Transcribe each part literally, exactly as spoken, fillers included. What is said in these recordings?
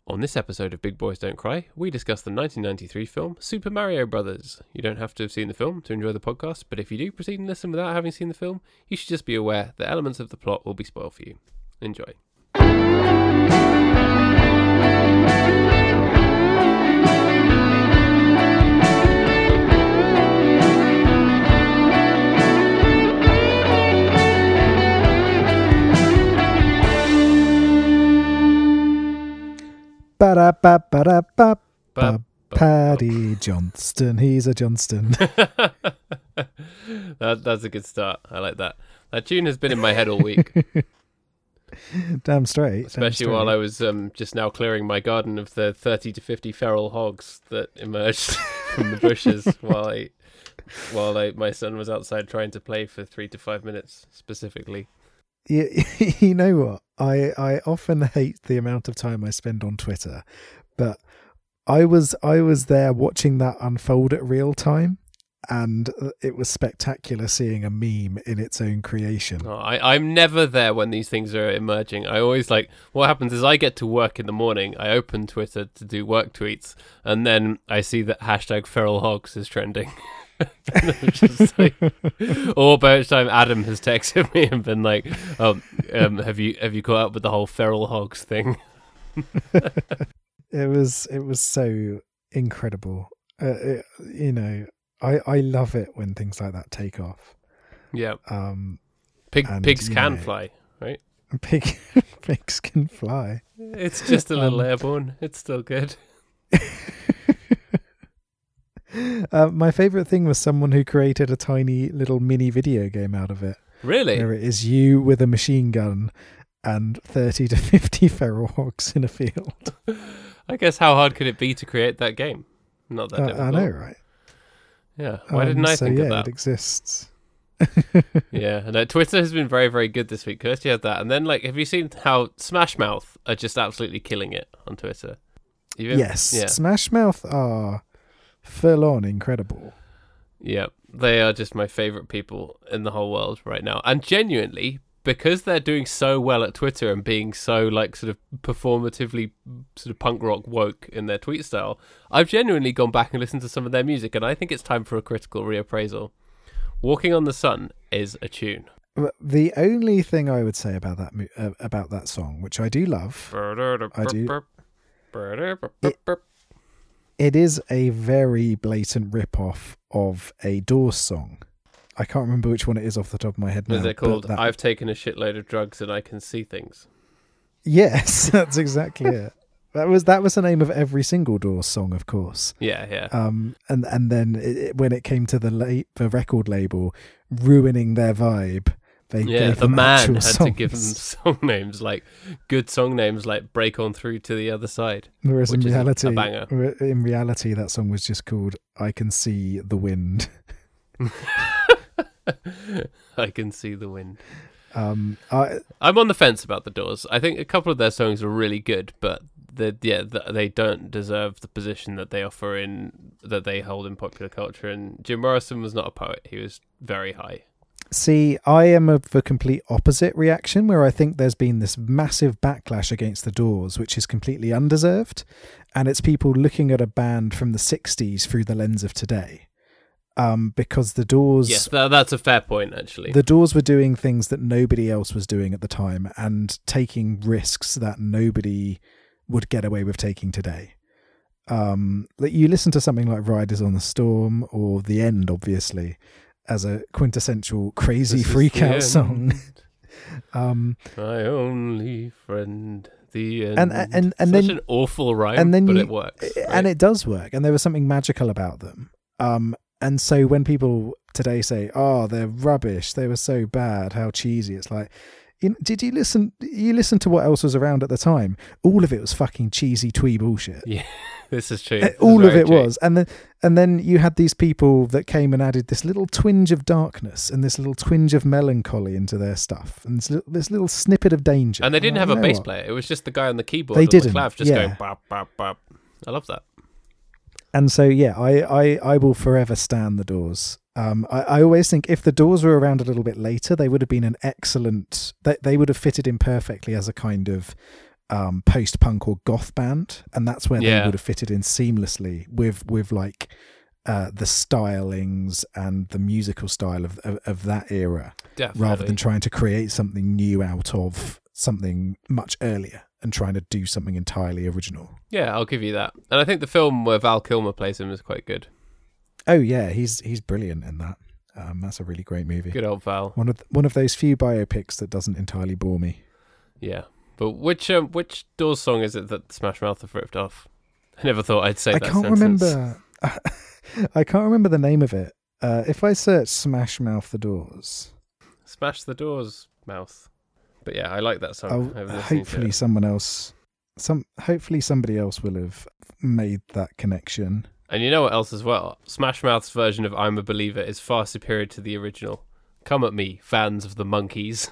On this episode of Big Boys Don't Cry, we discuss the nineteen ninety-three film Super Mario Brothers. You don't have to have seen the film to enjoy the podcast, but if you do proceed and listen without having seen the film, you should just be aware that elements of the plot will be spoiled for you. Enjoy. Ba-da-ba-ba-da-ba. Ba- Paddy Johnston, he's a Johnston. that, that's a good start. I like that. That tune has been in my head all week. Damn straight. Especially damn straight. while I was um, just now clearing my garden of the thirty to fifty feral hogs that emerged from the bushes while I, while I, my son was outside trying to play for three to five minutes specifically. You, you know what? I, I often hate the amount of time I spend on Twitter, but I was I was there watching that unfold at real time, and it was spectacular seeing a meme in its own creation. Oh, I, I'm never there when these things are emerging. I always like, what happens is I get to work in the morning, I open Twitter to do work tweets, and then I see that hashtag feral hogs is trending. Just like, or by which time Adam has texted me and been like, "Oh, um, have you have you caught up with the whole feral hogs thing?" It was it was so incredible. Uh, it, you know, I I love it when things like that take off. Yeah. Um, Pig and, pigs can know, fly, right? Pig pigs can fly. It's just a little um, airborne. It's still good. Uh, my favourite thing was someone who created a tiny little mini video game out of it. Really? Where it is you with a machine gun and thirty to fifty feral hogs in a field. I guess how hard could it be to create that game? Not that Uh, difficult. I know, right? Yeah. Why Um, didn't I so think yeah, of that? it exists. Yeah, and uh, Twitter has been very, very good this week. Kirsty had that, and then like, have you seen how Smash Mouth are just absolutely killing it on Twitter? You've Yes, yeah, Smash Mouth are full on incredible. yeah, they are just my favorite people in the whole world right now, and genuinely, because they're doing so well at Twitter and being so like sort of performatively sort of punk rock woke in their tweet style, I've genuinely gone back and listened to some of their music, and I think it's time for a critical reappraisal. Walking on the Sun is a tune. The only thing I would say about that mo- uh, about that song, which I do love, I do. It, it is a very blatant rip-off of a Doors song. I can't remember which one it is off the top of my head now. Is it called that... I've Taken a Shitload of Drugs and I Can See Things? Yes, that's exactly it. That was that was the name of every single Doors song, of course. Yeah, yeah. Um, and and then it, it, when it came to the la- the record label ruining their vibe, they yeah, gave the them man had songs. to give them song names, like good song names, like Break On Through to the Other Side. Whereas in which is a- reality, a banger. in reality, that song was just called "I Can See the Wind." I Can See the Wind. Um, I, I'm on the fence about the Doors. I think a couple of their songs are really good, but the, yeah, the, they don't deserve the position that they offer in that they hold in popular culture. And Jim Morrison was not a poet; he was very high. See, I am of the complete opposite reaction, where I think there's been this massive backlash against the Doors, which is completely undeserved, and it's people looking at a band from the sixties through the lens of today. Um, because the Doors... Yes, that, that's a fair point, actually. The Doors were doing things that nobody else was doing at the time and taking risks that nobody would get away with taking today. Um, like you listen to something like Riders on the Storm or The End, obviously, as a quintessential crazy This is freak the out end. song. um, My only friend, the end. and and and Such then an awful rhyme, and then but you, it works. Right? and it does work, and there was something magical about them. Um, and so when people today say, "Oh, they're rubbish," they were so bad, how cheesy, it's like, in, did you listen? You listen to what else was around at the time? All of it was fucking cheesy twee bullshit. Yeah, this is true. Uh, This All is of very it true. was, and then and then you had these people that came and added this little twinge of darkness and this little twinge of melancholy into their stuff, and this little, this little snippet of danger. And they didn't I'm have like, a you know bass what? player. It was just the guy on the keyboard. They on didn't, the clav just yeah. going bop bop bop. I love that. And so, yeah, I, I, I will forever stand the Doors. Um, I, I always think if the Doors were around a little bit later, they would have been an excellent... They, they would have fitted in perfectly as a kind of um, post-punk or goth band, and that's where Yeah. they would have fitted in seamlessly with with like uh, the stylings and the musical style of of, of that era, Definitely. rather than trying to create something new out of something much earlier and trying to do something entirely original. Yeah, I'll give you that. And I think the film where Val Kilmer plays him is quite good. Oh yeah, he's he's brilliant in that. Um, that's a really great movie. Good old Val. One of one of those few biopics that doesn't entirely bore me. Yeah. But which um, which Doors song is it that Smash Mouth have ripped off? I never thought I'd say I that can't sentence. remember. I can't remember the name of it. Uh, if I search Smash Mouth the Doors, Smash the Doors Mouth. But yeah, I like that song. I'll, I've listened to hopefully it. someone else, some hopefully somebody else will have made that connection. And you know what else as well? Smash Mouth's version of I'm a Believer is far superior to the original. Come at me, fans of the Monkees.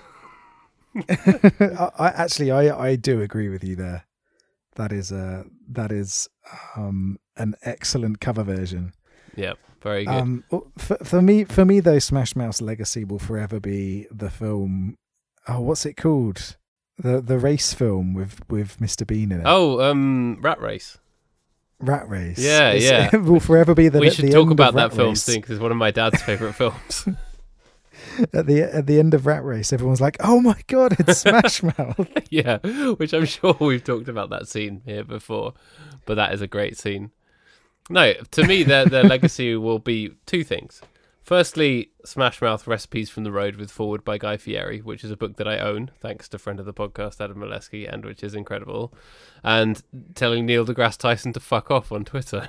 I, I actually I, I do agree with you there. That is a that is um, an excellent cover version. Yeah, very good. Um, for, for me, for me though, Smash Mouth's legacy will forever be the film. Oh, what's it called? The the race film with with Mister Bean in it. oh, um, Rat Race. Rat Race. Yeah, It's- yeah. It will forever be the. we the should end talk of about Rat that film Race. soon because it's one of my dad's favourite films. At the at the end of Rat Race, everyone's like, "Oh my god, it's Smash Mouth!" Yeah, which I'm sure we've talked about that scene here before, but that is a great scene. No, to me, their their legacy will be two things. Firstly, Smash Mouth Recipes from the Road with Forward by Guy Fieri, which is a book that I own, thanks to friend of the podcast, Adam Molesky, and which is incredible. And telling Neil deGrasse Tyson to fuck off on Twitter.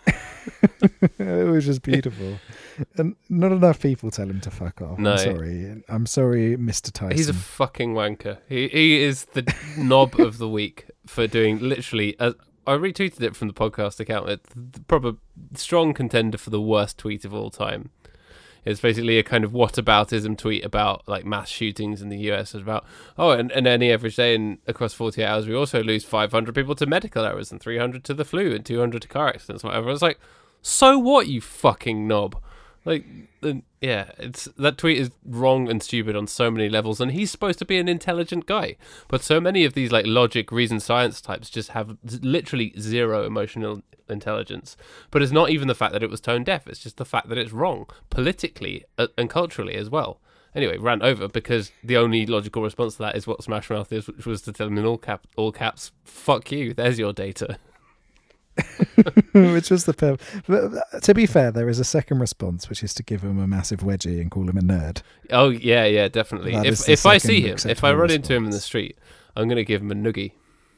It was just beautiful, and not enough people tell him to fuck off. No. I'm sorry. I'm sorry, Mister Tyson. He's a fucking wanker. He he is the knob of the week for doing literally. A, I retweeted it from the podcast account. It's the proper strong contender for the worst tweet of all time. It's basically a kind of whataboutism tweet about like mass shootings in the U S. It's about, oh, and, and any average day in across forty-eight hours, we also lose five hundred people to medical errors and three hundred to the flu and two hundred to car accidents, whatever. It's like, so what, you fucking knob? Like, and yeah, it's that tweet is wrong and stupid on so many levels, and he's supposed to be an intelligent guy, but so many of these like logic, reason, science types just have z- literally zero emotional intelligence. But it's not even the fact that it was tone deaf; it's just the fact that it's wrong politically uh, and culturally as well. Anyway, rant over, because the only logical response to that is what Smash Mouth is, which was to tell him in all cap, all caps, "Fuck you, there's your data." Which was the per- but to be fair, there is a second response, which is to give him a massive wedgie and call him a nerd. Oh yeah, yeah, definitely. That is If the if I second see him, if I acceptable run into him in the response. street, I'm gonna give him a noogie.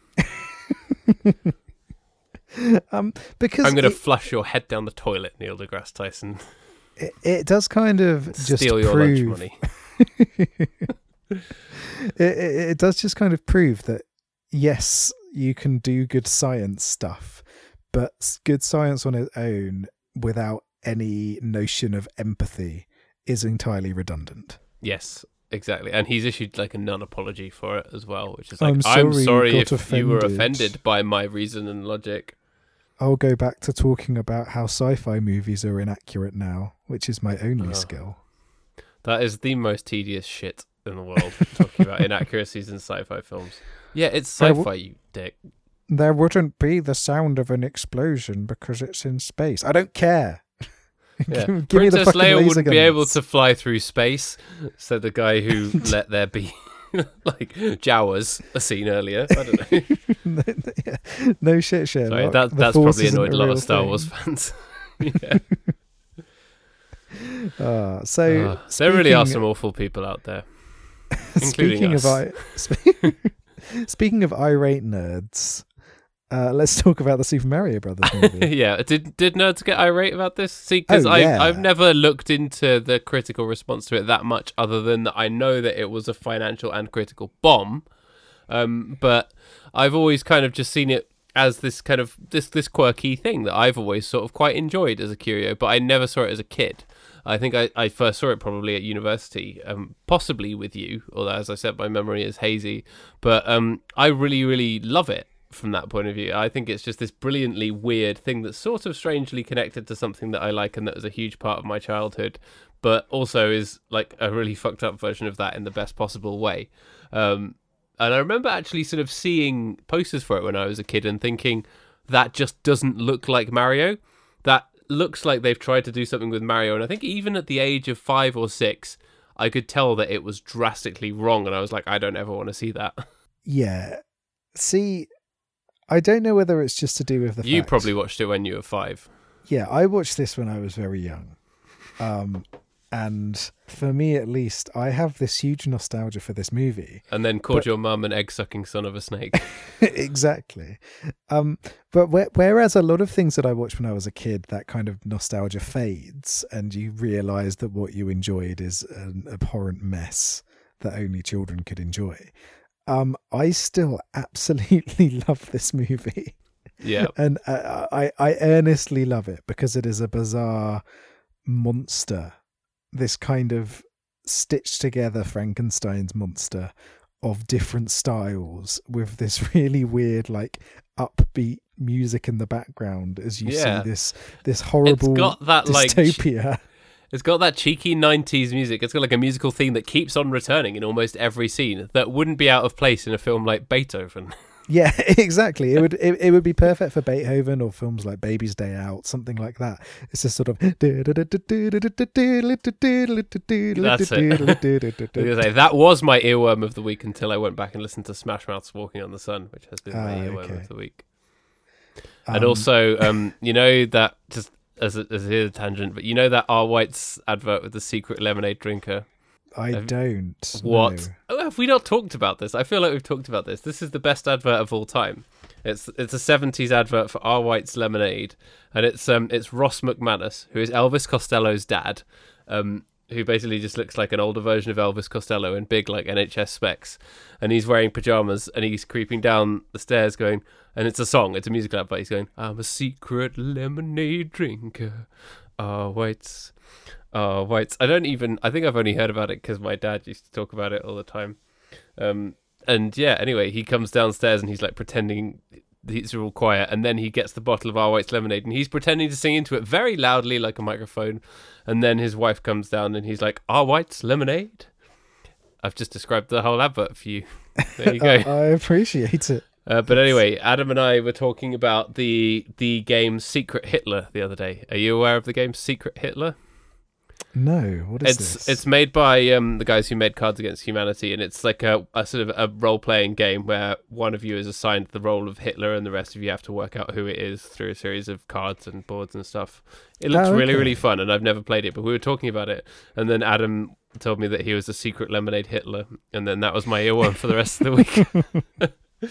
Um, because I'm gonna it, flush your head down the toilet, Neil deGrasse Tyson. it, it does kind of just Steal your prove, lunch money. it, it, it does just kind of prove that yes, you can do good science stuff, but s- good science on its own without any notion of empathy is entirely redundant. Yes, exactly. And he's issued like a non-apology for it as well, which is like, I'm I'm sorry sorry, you if got you were offended." offended by my reason and logic. I'll go back to talking about how sci-fi movies are inaccurate now, which is my only Oh. skill. That is the most tedious shit in the world, talking about inaccuracies in sci-fi films. Yeah, it's There sci-fi, w- you dick. There wouldn't be the sound of an explosion because it's in space. I don't care. Yeah. give, give me the Princess fucking Leia laser wouldn't be able guns. to fly through space, said the guy who let there be like Jawas a scene earlier. I don't know. Yeah. No shit, Sherlock. Sorry, that, The that's Force probably isn't annoyed a lot real of Star thing. Wars fans. Yeah. Uh, so Uh, there really are speaking- some awful people out there, including speaking us. of I, spe- speaking of irate nerds, uh, let's talk about the Super Mario Brothers movie. Yeah, did did nerds get irate about this? See, because Oh, I yeah. I've never looked into the critical response to it that much, other than that I know that it was a financial and critical bomb. Um, but I've always kind of just seen it as this kind of this this quirky thing that I've always sort of quite enjoyed as a curio, but I never saw it as a kid. I think I, I first saw it probably at university, um, possibly with you, although as I said, my memory is hazy. But um, I really, really love it from that point of view. I think it's just this brilliantly weird thing that's sort of strangely connected to something that I like and that was a huge part of my childhood, but also is like a really fucked up version of that in the best possible way. Um, And I remember actually sort of seeing posters for it when I was a kid and thinking, that just doesn't look like Mario. That looks like they've tried to do something with Mario. And I think even at the age of five or six, I could tell that it was drastically wrong. And I was like, I don't ever want to see that. Yeah. See, I don't know whether it's just to do with the You fact... probably watched it when you were five. Yeah, I watched this when I was very young. Um, and for me, at least, I have this huge nostalgia for this movie. And then called but... your mum an egg-sucking son of a snake. Exactly. Um, but wh- whereas a lot of things that I watched when I was a kid, that kind of nostalgia fades and you realise that what you enjoyed is an abhorrent mess that only children could enjoy. Um, I still absolutely love this movie. Yeah. And uh, I, I earnestly love it because it is a bizarre monster. This kind of stitched together Frankenstein's monster of different styles with this really weird, like, upbeat music in the background as you yeah. see this this horrible it's got that, dystopia. Like, it's got that cheeky nineties music. It's got like a musical theme that keeps on returning in almost every scene that wouldn't be out of place in a film like Beethoven. Yeah, exactly. It would it, it would be perfect for Beethoven or films like Baby's Day Out, something like that. It's just sort of That's it. That was my earworm of the week until I went back and listened to Smash Mouth's Walking on the Sun, which has been my uh, earworm okay. of the week. Um, and also, um, you know that, just as a, as a tangent, but you know that R. White's advert with the secret lemonade drinker? I have, don't. What? No. Oh, have we not talked about this? I feel like we've talked about this. This is the best advert of all time. It's it's a seventies advert for R. White's Lemonade, and it's um it's Ross McManus, who is Elvis Costello's dad, um who basically just looks like an older version of Elvis Costello in big like N H S specs, and he's wearing pajamas and he's creeping down the stairs going, and it's a song, it's a musical advert. He's going, "I'm a secret lemonade drinker, R. White's." Oh, Whites. I don't even... I think I've only heard about it because my dad used to talk about it all the time. Um, and yeah, anyway, he comes downstairs and he's like pretending he's all quiet. And then he gets the bottle of R. White's lemonade and he's pretending to sing into it very loudly like a microphone. And then his wife comes down and he's like, "R. White's lemonade?" I've just described the whole advert for you. There you go. I appreciate it. Uh, but anyway, Adam and I were talking about the the game Secret Hitler the other day. Are you aware of the game Secret Hitler? No, what is it's, this? It's made by um, the guys who made Cards Against Humanity, and it's like a, a sort of a role-playing game where one of you is assigned the role of Hitler and the rest of you have to work out who it is through a series of cards and boards and stuff. It looks oh, okay. really, really fun, and I've never played it, but we were talking about it, and then Adam told me that he was a secret lemonade Hitler, and then that was my earworm for the rest of the week.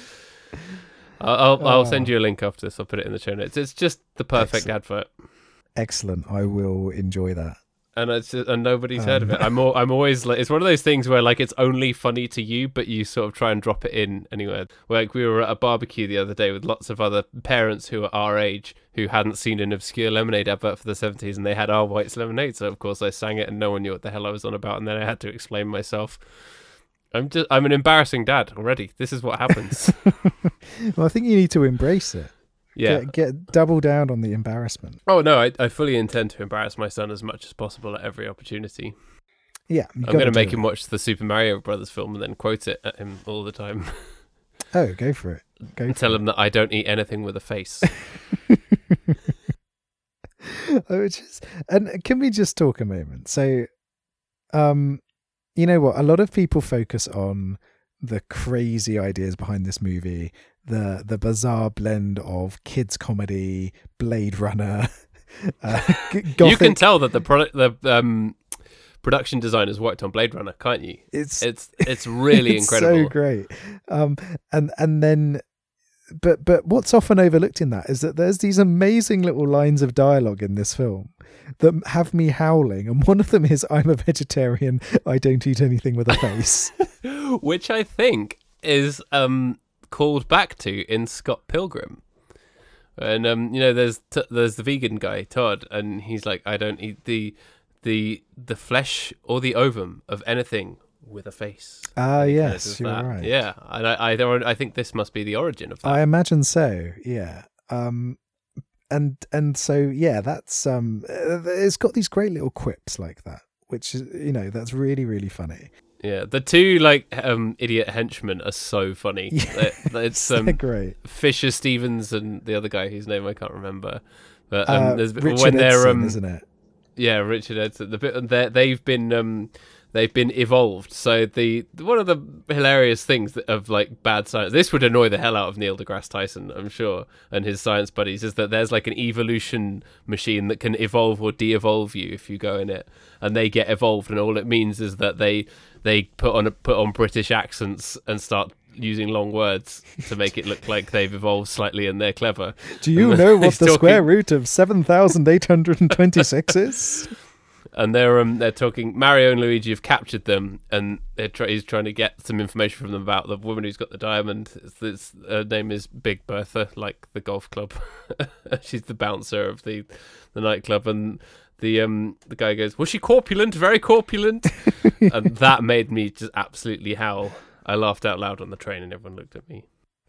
I'll, I'll, I'll send you a link after this. I'll put it in the show notes. It's just the perfect Excellent. advert. Excellent. I will enjoy that. And it's just, and nobody's um. heard of it. I'm all, I'm always like, it's one of those things where like it's only funny to you, but you sort of try and drop it in anywhere. Like we were at a barbecue the other day with lots of other parents who are our age who hadn't seen an obscure lemonade advert for the seventies, and they had R. White's lemonade. So of course I sang it, and no one knew what the hell I was on about. And then I had to explain myself. I'm just I'm an embarrassing dad already. This is what happens. Well, I think you need to embrace it. Yeah, get, get double down on the embarrassment. Oh no, I, I fully intend to embarrass my son as much as possible at every opportunity. Yeah, I'm going to make it. him watch the Super Mario Brothers film and then quote it at him all the time. Oh, go for it. Go and for tell it. him that I don't eat anything with a face. I would just, and can we just talk a moment? So, um, you know what? A lot of people focus on the crazy ideas behind this movie, the the bizarre blend of kids comedy, Blade Runner. Uh, you can tell that the product, the um, production designers worked on Blade Runner, can't you? It's it's it's really it's incredible. So great. Um, and and then, but but what's often overlooked in that is that there's these amazing little lines of dialogue in this film that have me howling, and one of them is, "I'm a vegetarian. I don't eat anything with a face," which I think is um, called back to in Scott Pilgrim. And um, you know, there's t- there's the vegan guy Todd, and he's like, "I don't eat the the the flesh or the ovum of anything with a face." Ah, uh, yes, you're that. right. Yeah, and I I, don't, I think this must be the origin of that. I imagine so. Yeah. Um. And and so yeah, that's um, it's got these great little quips like that, which is, you know, that's really really funny. Yeah, the two like um, idiot henchmen are so funny. Yeah, it's um, they're great. Fisher Stevens and the other guy whose name I can't remember. But um, Uh, there's Richard when they're Edson, um, isn't it? Yeah, Richard Edson. The bit they they've been um, they've been evolved. So the one of the hilarious things that, of like bad science. This would annoy the hell out of Neil deGrasse Tyson, I'm sure, and his science buddies. Is that there's like an evolution machine that can evolve or de-evolve you if you go in it, and they get evolved, and all it means is that they they put on a, put on British accents and start using long words to make it look like they've evolved slightly and they're clever. Do you and know what the talking... square root of seven thousand eight hundred twenty-six is? And they're um they're talking. Mario and Luigi have captured them, and they're try, he's trying to get some information from them about the woman who's got the diamond. It's, it's, her name is Big Bertha, like the golf club. She's the bouncer of the the nightclub, and the um the guy goes, "Was she corpulent? Very corpulent?" And that made me just absolutely howl. I laughed out loud on the train, and everyone looked at me.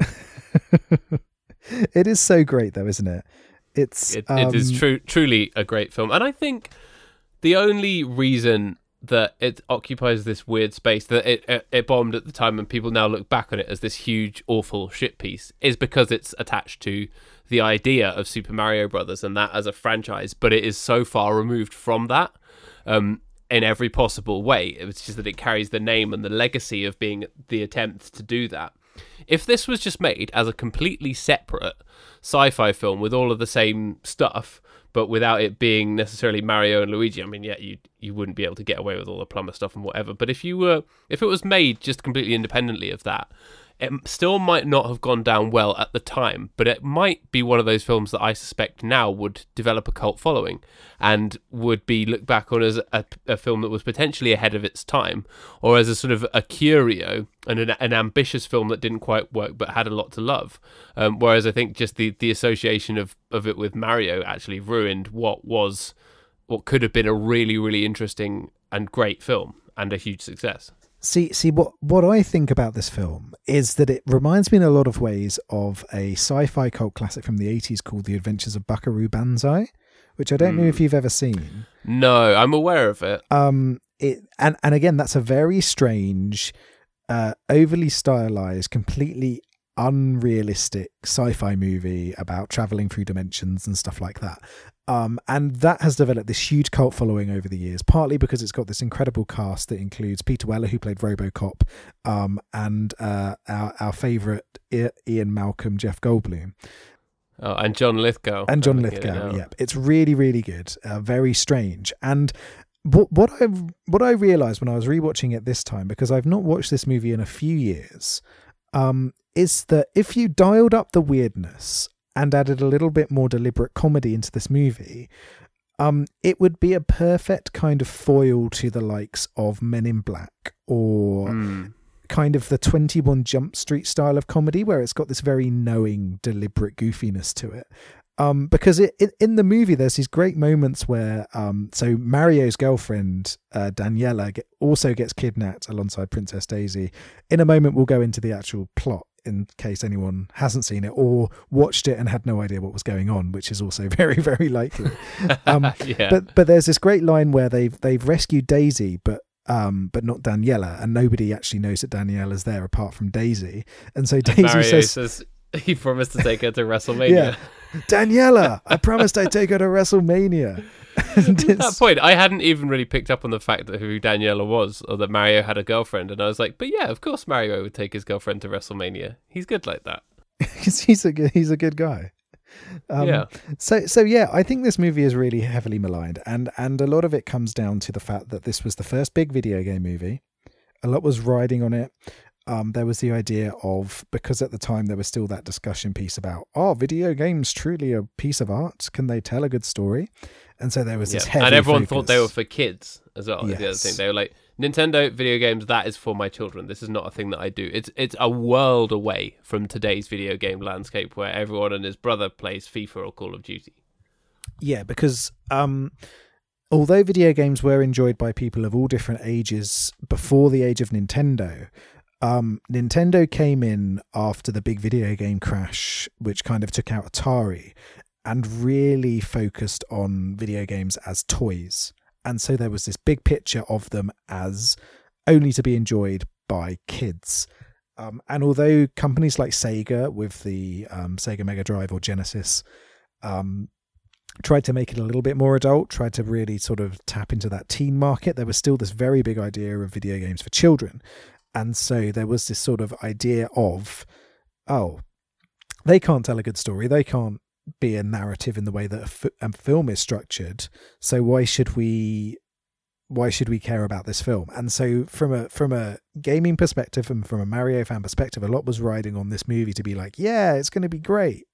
It is so great, though, isn't it? It's it, um... it is true, truly a great film, and I think. The only reason that it occupies this weird space, that it, it it bombed at the time and people now look back on it as this huge, awful shit piece, is because it's attached to the idea of Super Mario Brothers and that as a franchise, but it is so far removed from that um, in every possible way. It's just that it carries the name and the legacy of being the attempt to do that. If this was just made as a completely separate sci-fi film with all of the same stuff, but without it being necessarily Mario and Luigi, I mean, yeah, you you wouldn't be able to get away with all the plumber stuff and whatever. But if you were, if it was made just completely independently of that, it still might not have gone down well at the time. But it might be one of those films that I suspect now would develop a cult following and would be looked back on as a, a film that was potentially ahead of its time, or as a sort of a curio and an, an ambitious film that didn't quite work but had a lot to love. Um, whereas I think just the, the association of, of it with Mario actually ruined what was what could have been a really, really interesting and great film and a huge success. See, see what, what I think about this film is that it reminds me in a lot of ways of a sci-fi cult classic from the eighties called The Adventures of Buckaroo Banzai, which I don't mm. know if you've ever seen. No, I'm aware of it. Um, it and, and again, that's a very strange, uh, overly stylized, completely unrealistic sci-fi movie about traveling through dimensions and stuff like that. Um, and that has developed this huge cult following over the years, partly because it's got this incredible cast that includes Peter Weller, who played RoboCop, um, and uh, our, our favourite Ian Malcolm, Jeff Goldblum. Oh, and John Lithgow. And John Lithgow, yeah. It's really, really good. Uh, very strange. And what, what I what I realised when I was rewatching it this time, because I've not watched this movie in a few years, um, is that if you dialed up the weirdness and added a little bit more deliberate comedy into this movie, um, it would be a perfect kind of foil to the likes of Men in Black or mm. kind of the twenty-one Jump Street style of comedy, where it's got this very knowing, deliberate goofiness to it. Um, because it, it, in the movie, there's these great moments where, um, so Mario's girlfriend, uh, Daniela, get, also gets kidnapped alongside Princess Daisy. In a moment, we'll go into the actual plot, in case anyone hasn't seen it or watched it and had no idea what was going on, which is also very, very likely. Um, yeah. But but there's this great line where they've they've rescued Daisy, but um, but not Daniela, and nobody actually knows that Daniela's there apart from Daisy. And so Daisy Mario says, says he promised to take her to WrestleMania. Yeah, Daniela, I promised I'd take her to WrestleMania. At that point, I hadn't even really picked up on the fact that who Daniela was, or that Mario had a girlfriend, and I was like, "But yeah, of course Mario would take his girlfriend to WrestleMania. He's good like that. he's a good, he's a good guy." Um, yeah. So so yeah, I think this movie is really heavily maligned, and and a lot of it comes down to the fact that this was the first big video game movie. A lot was riding on it. Um, there was the idea of, because at the time there was still that discussion piece about, are video games truly a piece of art? Can they tell a good story? And so there was this yeah. heavy And everyone focus. thought they were for kids as well. Yes. The other thing, they were like, Nintendo video games, that is for my children. This is not a thing that I do. It's it's a world away from today's video game landscape where everyone and his brother plays FIFA or Call of Duty. Yeah, because um, although video games were enjoyed by people of all different ages before the age of Nintendo, Um, Nintendo came in after the big video game crash, which kind of took out Atari, and really focused on video games as toys. And so there was this big picture of them as only to be enjoyed by kids. Um, and although companies like Sega with the um, Sega Mega Drive or Genesis um, tried to make it a little bit more adult, tried to really sort of tap into that teen market, there was still this very big idea of video games for children. And so there was this sort of idea of, oh, they can't tell a good story. They can't be a narrative in the way that a, f- a film is structured. So why should we... why should we care about this film? And so from a from a gaming perspective and from a Mario fan perspective, a lot was riding on this movie to be like, yeah, it's going to be great.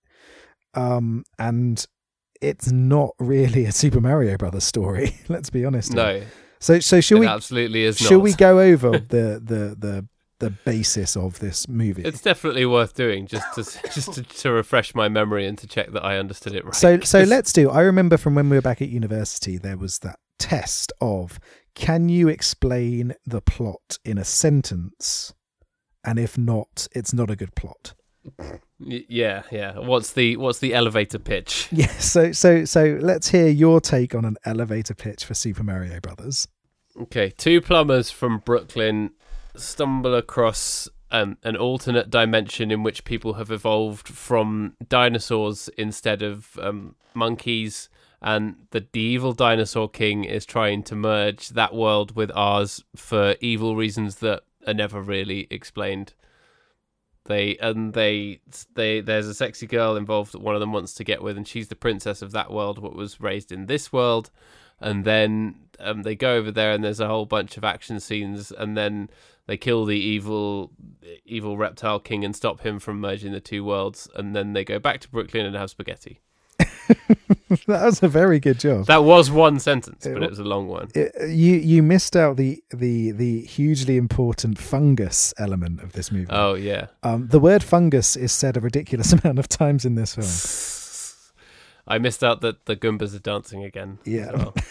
Um, and it's not really a Super Mario Brothers story. Let's be honest. No. So so should it we absolutely is should not. we go over the, the, the, the basis of this movie? It's definitely worth doing just to just to, to refresh my memory and to check that I understood it right. So so let's do. I remember from when we were back at university, there was that test of, can you explain the plot in a sentence, and if not, it's not a good plot. Y- yeah yeah what's the what's the elevator pitch? Yeah, so so so let's hear your take on an elevator pitch for Super Mario Brothers. Okay, two plumbers from Brooklyn stumble across um, an alternate dimension in which people have evolved from dinosaurs instead of um, monkeys. And the, the evil dinosaur king is trying to merge that world with ours for evil reasons that are never really explained. They and they they there's a sexy girl involved that one of them wants to get with, and she's the princess of that world, what was raised in this world. And then um, they go over there, and there's a whole bunch of action scenes, and then they kill the evil evil reptile king and stop him from merging the two worlds. And then they go back to Brooklyn and have spaghetti. That was a very good job. That was one sentence, but it was a long one. It, you you missed out the, the the hugely important fungus element of this movie. Oh yeah. Um, the word fungus is said a ridiculous amount of times in this film. I missed out that the Goombas are dancing again. Yeah. As well.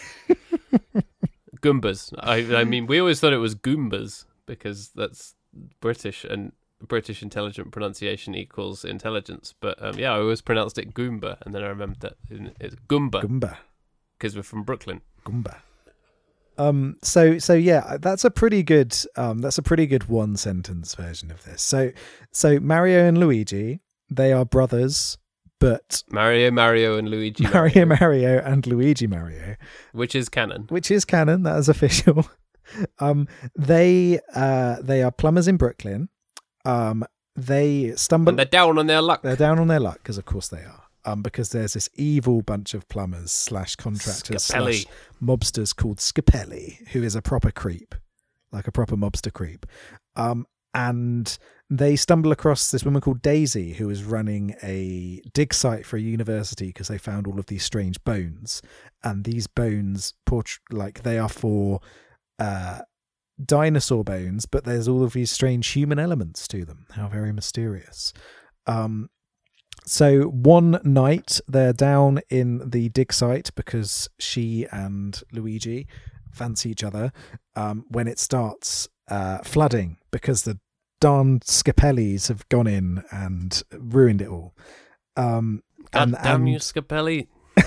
Goombas. I I mean, we always thought it was Goombas because that's British, and British intelligent pronunciation equals intelligence, but um, yeah, I always pronounced it Goomba, and then I remembered that it's Goomba. Goomba, because we're from Brooklyn. Goomba. Um. So so yeah, that's a pretty good. Um. That's a pretty good one sentence version of this. So so Mario and Luigi, they are brothers, but Mario Mario and Luigi Mario Mario, Mario and Luigi Mario, which is canon. Which is canon. That is official. um. They uh. They are plumbers in Brooklyn. Um, they stumble. And they're down on their luck. They're down on their luck because, of course, they are. Um, because there's this evil bunch of plumbers slash contractors slash mobsters called Scapelli, who is a proper creep, like a proper mobster creep. Um, and they stumble across this woman called Daisy, who is running a dig site for a university because they found all of these strange bones, and these bones, port- like they are for. Uh, dinosaur bones, but there's all of these strange human elements to them. How very mysterious. Um, so one night they're down in the dig site because she and Luigi fancy each other um, when it starts uh, flooding because the darn Scapellis have gone in and ruined it all. Um, God and, damn and, you, Scapelli.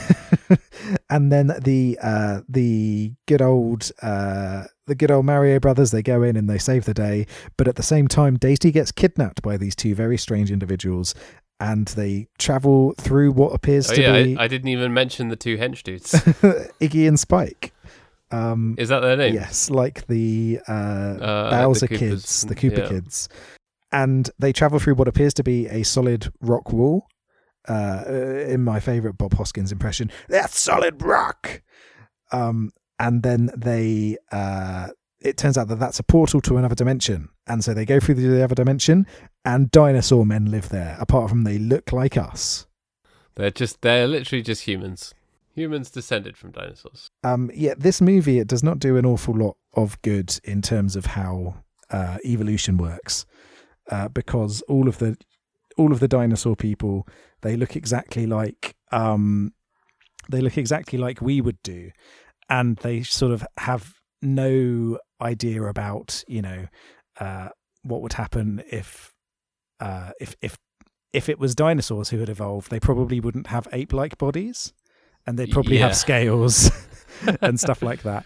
And then the uh, the good old uh, the good old Mario brothers, they go in and they save the day. But at the same time, Daisy gets kidnapped by these two very strange individuals, and they travel through what appears oh, to yeah, be. I, I didn't even mention the two hench dudes. Iggy and Spike. Um, Is that their name? Yes, like the uh, uh, Bowser the kids, the Koopa yeah. kids, and they travel through what appears to be a solid rock wall. Uh, in my favourite Bob Hoskins impression, that's solid rock. Um, and then they, uh, it turns out that that's a portal to another dimension, and so they go through the other dimension, and dinosaur men live there. Apart from they look like us. They're just, they're literally just humans. Humans descended from dinosaurs. Um, yeah, this movie, it does not do an awful lot of good in terms of how uh, evolution works, uh, because all of the all of the dinosaur people, they look exactly like um, they look exactly like we would do, and they sort of have no idea about you know uh, what would happen if uh, if if if it was dinosaurs who had evolved. They probably wouldn't have ape-like bodies, and they'd probably yeah. have scales and stuff like that.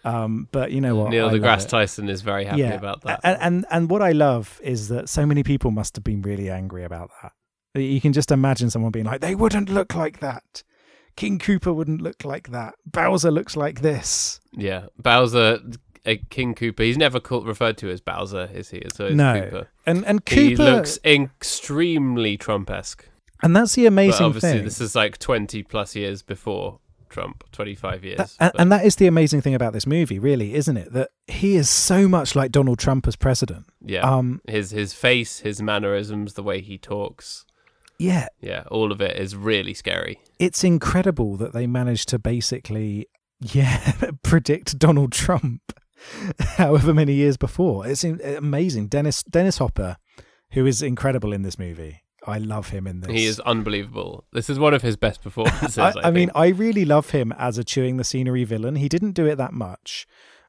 Um, but you know what? Neil I deGrasse Tyson is very happy yeah. about that. And, and and what I love is that so many people must have been really angry about that. You can just imagine someone being like, they wouldn't look like that. King Koopa wouldn't look like that. Bowser looks like this. Yeah, Bowser, uh, King Koopa. He's never called, referred to as Bowser, is he? So it's no, Koopa. and and Koopa he looks extremely Trump-esque. And that's the amazing but obviously thing. This is like twenty plus years before Trump, twenty-five years. That, and, and that is the amazing thing about this movie, really, isn't it? That he is so much like Donald Trump as president. Yeah, um, his his face, his mannerisms, the way he talks. Yeah. Yeah, all of it is really scary. It's incredible that they managed to basically, yeah, predict Donald Trump however many years before. It's amazing. Dennis Dennis Hopper, who is incredible in this movie. I love him in this. He is unbelievable. This is one of his best performances. I, I, I mean, I really love him as a chewing the scenery villain. He didn't do it that much.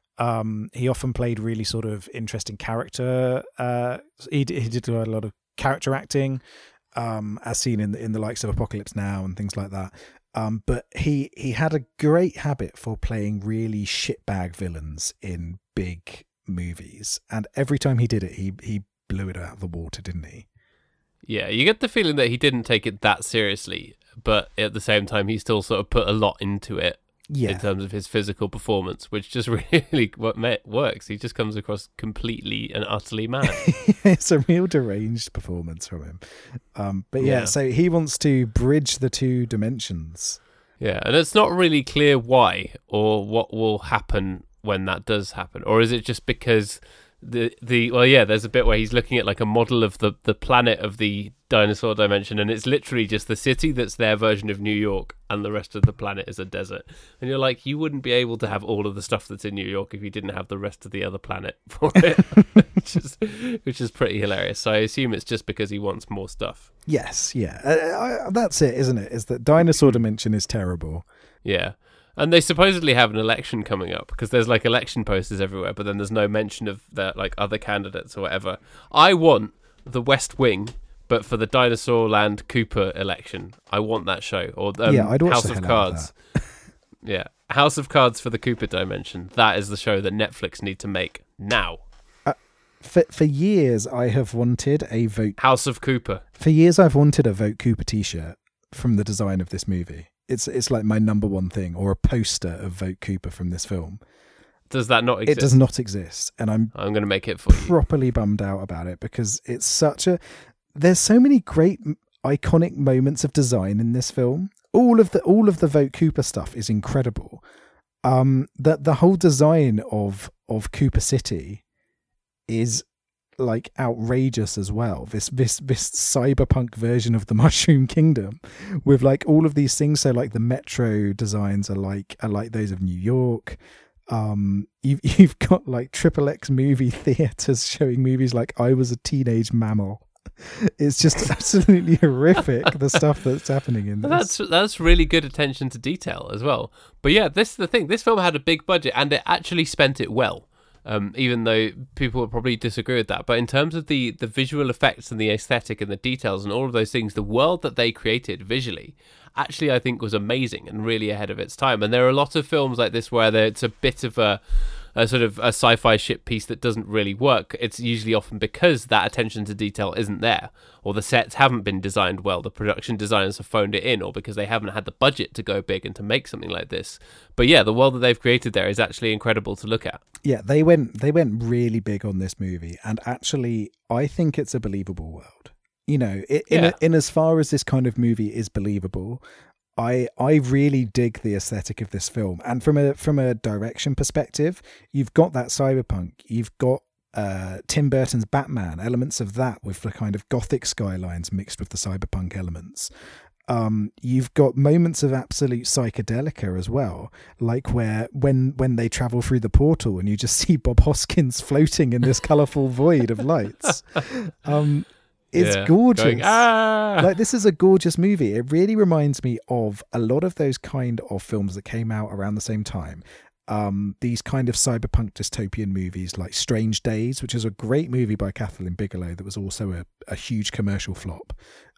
Um, he often played really sort of interesting character. Uh, he, he did a lot of character acting, um, as seen in the, in the likes of Apocalypse Now and things like that. Um, but he he had a great habit for playing really shitbag villains in big movies, and every time he did it, he he blew it out of the water, didn't he? Yeah, you get the feeling that he didn't take it that seriously, but at the same time, he still sort of put a lot into it yeah. in terms of his physical performance, which just really what works. He just comes across completely and utterly mad. It's a real deranged performance from him. Um, but yeah, yeah, so he wants to bridge the two dimensions. Yeah, and it's not really clear why or what will happen when that does happen. Or is it just because... The the well yeah there's a bit where he's looking at like a model of the the planet of the dinosaur dimension, and it's literally just the city that's their version of New York, and the rest of the planet is a desert. And you're like, you wouldn't be able to have all of the stuff that's in New York if you didn't have the rest of the other planet for it. which is which is pretty hilarious. So I assume it's just because he wants more stuff. Yes, yeah, uh, I, that's it, isn't it? Is that dinosaur dimension is terrible. Yeah. And they supposedly have an election coming up because there's like election posters everywhere, but then there's no mention of the like other candidates or whatever. I want the West Wing, but for the Dinosaur Land Koopa election. I want that show. Or um, yeah, I'd watch House the of hell Cards. Out of that. Yeah, House of Cards for the Koopa dimension. That is the show that Netflix need to make now. Uh, for for years, I have wanted a vote. House of Koopa. For years, I've wanted a Vote Koopa T-shirt from the design of this movie. It's it's like my number one thing, or a poster of Vote Koopa from this film. Does that not exist? It does not exist, and I'm I'm going to make it for you. Properly bummed out about it because it's such a. There's so many great iconic moments of design in this film. All of the all of the Vote Koopa stuff is incredible. Um, that the whole design of of Koopa City is like outrageous as well. This this this cyberpunk version of the Mushroom Kingdom, with like all of these things. So like the metro designs are like are like those of New York. Um, you've you've got like triple X movie theaters showing movies like I Was a Teenage Mammal. It's just absolutely horrific, the stuff that's happening in this. That's that's really good attention to detail as well. But yeah, this is the thing. This film had a big budget and it actually spent it well. Um, even though people would probably disagree with that. But in terms of the, the visual effects and the aesthetic and the details and all of those things, the world that they created visually actually I think was amazing and really ahead of its time. And there are a lot of films like this where it's a bit of a, a sort of a sci-fi shit piece that doesn't really work. It's usually often because that attention to detail isn't there, or the sets haven't been designed well, the production designers have phoned it in, or because they haven't had the budget to go big and to make something like this. But yeah, the world that they've created there is actually incredible to look at. Yeah, they went they went really big on this movie, and actually I think it's a believable world. You know, in in, yeah. a, in as far as this kind of movie is believable, I I really dig the aesthetic of this film. And from a from a direction perspective, you've got that cyberpunk, you've got uh, Tim Burton's Batman, elements of that with the kind of gothic skylines mixed with the cyberpunk elements. Um, you've got moments of absolute psychedelica as well, like where when when they travel through the portal and you just see Bob Hoskins floating in this colourful void of lights. Um, it's yeah, gorgeous. Going, ah! Like, this is a gorgeous movie. It really reminds me of a lot of those kind of films that came out around the same time. Um, these kind of cyberpunk dystopian movies like Strange Days, which is a great movie by Kathleen Bigelow that was also a, a huge commercial flop.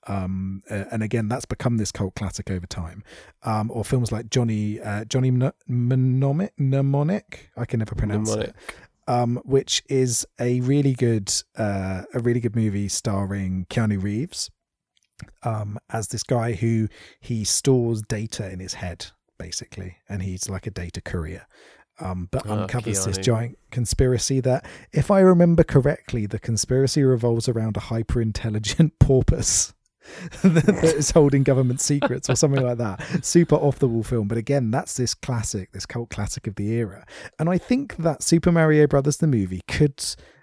Um, uh, and again, that's become this cult classic over time. Um, or films like Johnny uh, Johnny Mnemonic, Mnemonic, I can never pronounce Mnemonic. it. Um, which is a really good, uh, a really good movie starring Keanu Reeves, um, as this guy who he stores data in his head, basically, and he's like a data courier. Um, but oh, uncovers Keanu. this giant conspiracy that, if I remember correctly, the conspiracy revolves around a hyper intelligent porpoise that is holding government secrets or something like that. Super off the wall film, but again, that's this classic, this cult classic of the era. And I think that Super Mario Brothers the movie could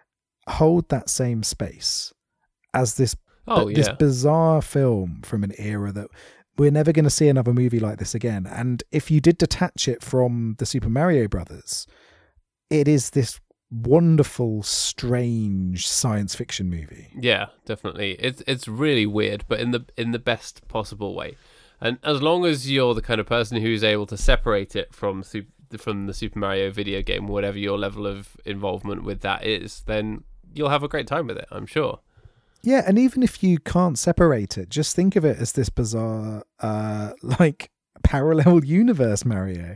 hold that same space as this oh, yeah. this bizarre film from an era that we're never going to see another movie like this again. And if you did detach it from the Super Mario Brothers, it is this wonderful, strange science fiction movie. Yeah, definitely. It's it's really weird, but in the in the best possible way. And as long as you're the kind of person who's able to separate it from from the Super Mario video game, whatever your level of involvement with that is, then you'll have a great time with it, I'm sure. Yeah, and even if you can't separate it, just think of it as this bizarre, uh, like parallel universe Mario.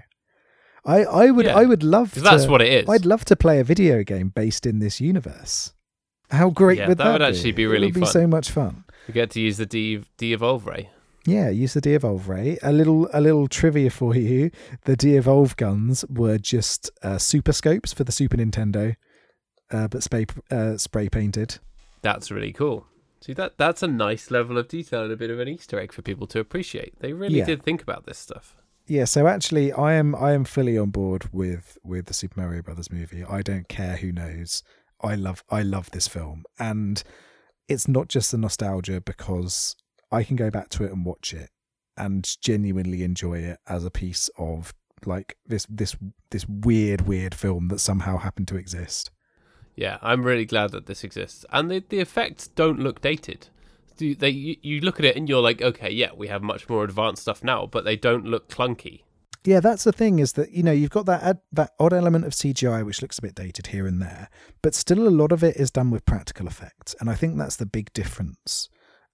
I, I would yeah, I would love to. That's what it is. I'd love to play a video game based in this universe. How great yeah, would that, that would be? actually be really it would fun. be so much fun. You get to use the de de-evolve ray. Yeah, use the de-evolve ray. A little a little trivia for you: the de-evolve guns were just uh, super scopes for the Super Nintendo, uh, but spray uh, spray painted. That's really cool. See, that that's a nice level of detail and a bit of an Easter egg for people to appreciate. They really yeah. did think about this stuff. Yeah, so actually, I am I am fully on board with, with the Super Mario Brothers movie. I don't care who knows. I love I love this film, and it's not just the nostalgia, because I can go back to it and watch it and genuinely enjoy it as a piece of like this this this weird weird film that somehow happened to exist. Yeah, I'm really glad that this exists, and the the effects don't look dated. Do they? You, you look at it and you're like, okay, yeah, we have much more advanced stuff now, but they don't look clunky. Yeah, that's the thing, is that, you know, you've got that ad, that odd element of C G I which looks a bit dated here and there, but still a lot of it is done with practical effects, and I think that's the big difference.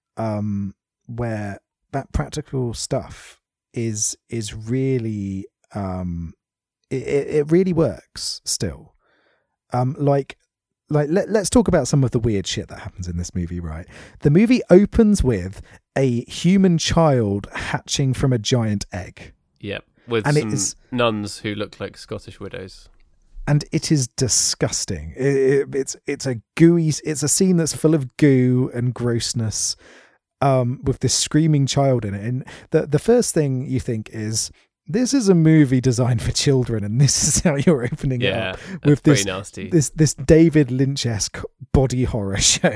Um, where that practical stuff is is really um, it it really works still. Um, like. Like let, let's talk about some of the weird shit that happens in this movie, right? The movie opens with a human child hatching from a giant egg. Yep, with and some it is, nuns who look like Scottish widows. And it is disgusting. It, it, it's it's a gooey. It's a scene that's full of goo and grossness, um, with this screaming child in it. And the the first thing you think is, this is a movie designed for children, and this is how you're opening yeah, it up with this, nasty. this this David Lynch-esque body horror show.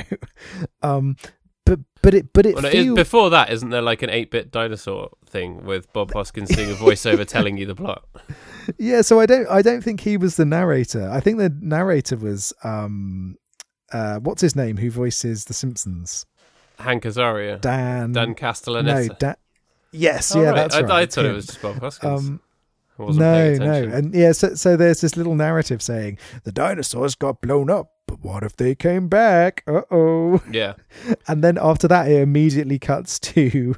Um, but but it but it, well, feels... it before that, isn't there like an eight-bit dinosaur thing with Bob Hoskins doing a voiceover telling you the plot? Yeah, so I don't I don't think he was the narrator. I think the narrator was um, uh, what's his name, who voices The Simpsons? Hank Azaria. Dan Dan Castellaneta. No, Dan. Yes, oh, yeah, right. that's I, right. I thought it was just Bob Hoskins. Um, I wasn't no, paying no, attention. and yeah, so so there's this little narrative saying the dinosaurs got blown up, but what if they came back? Uh oh. Yeah. And then after that, it immediately cuts to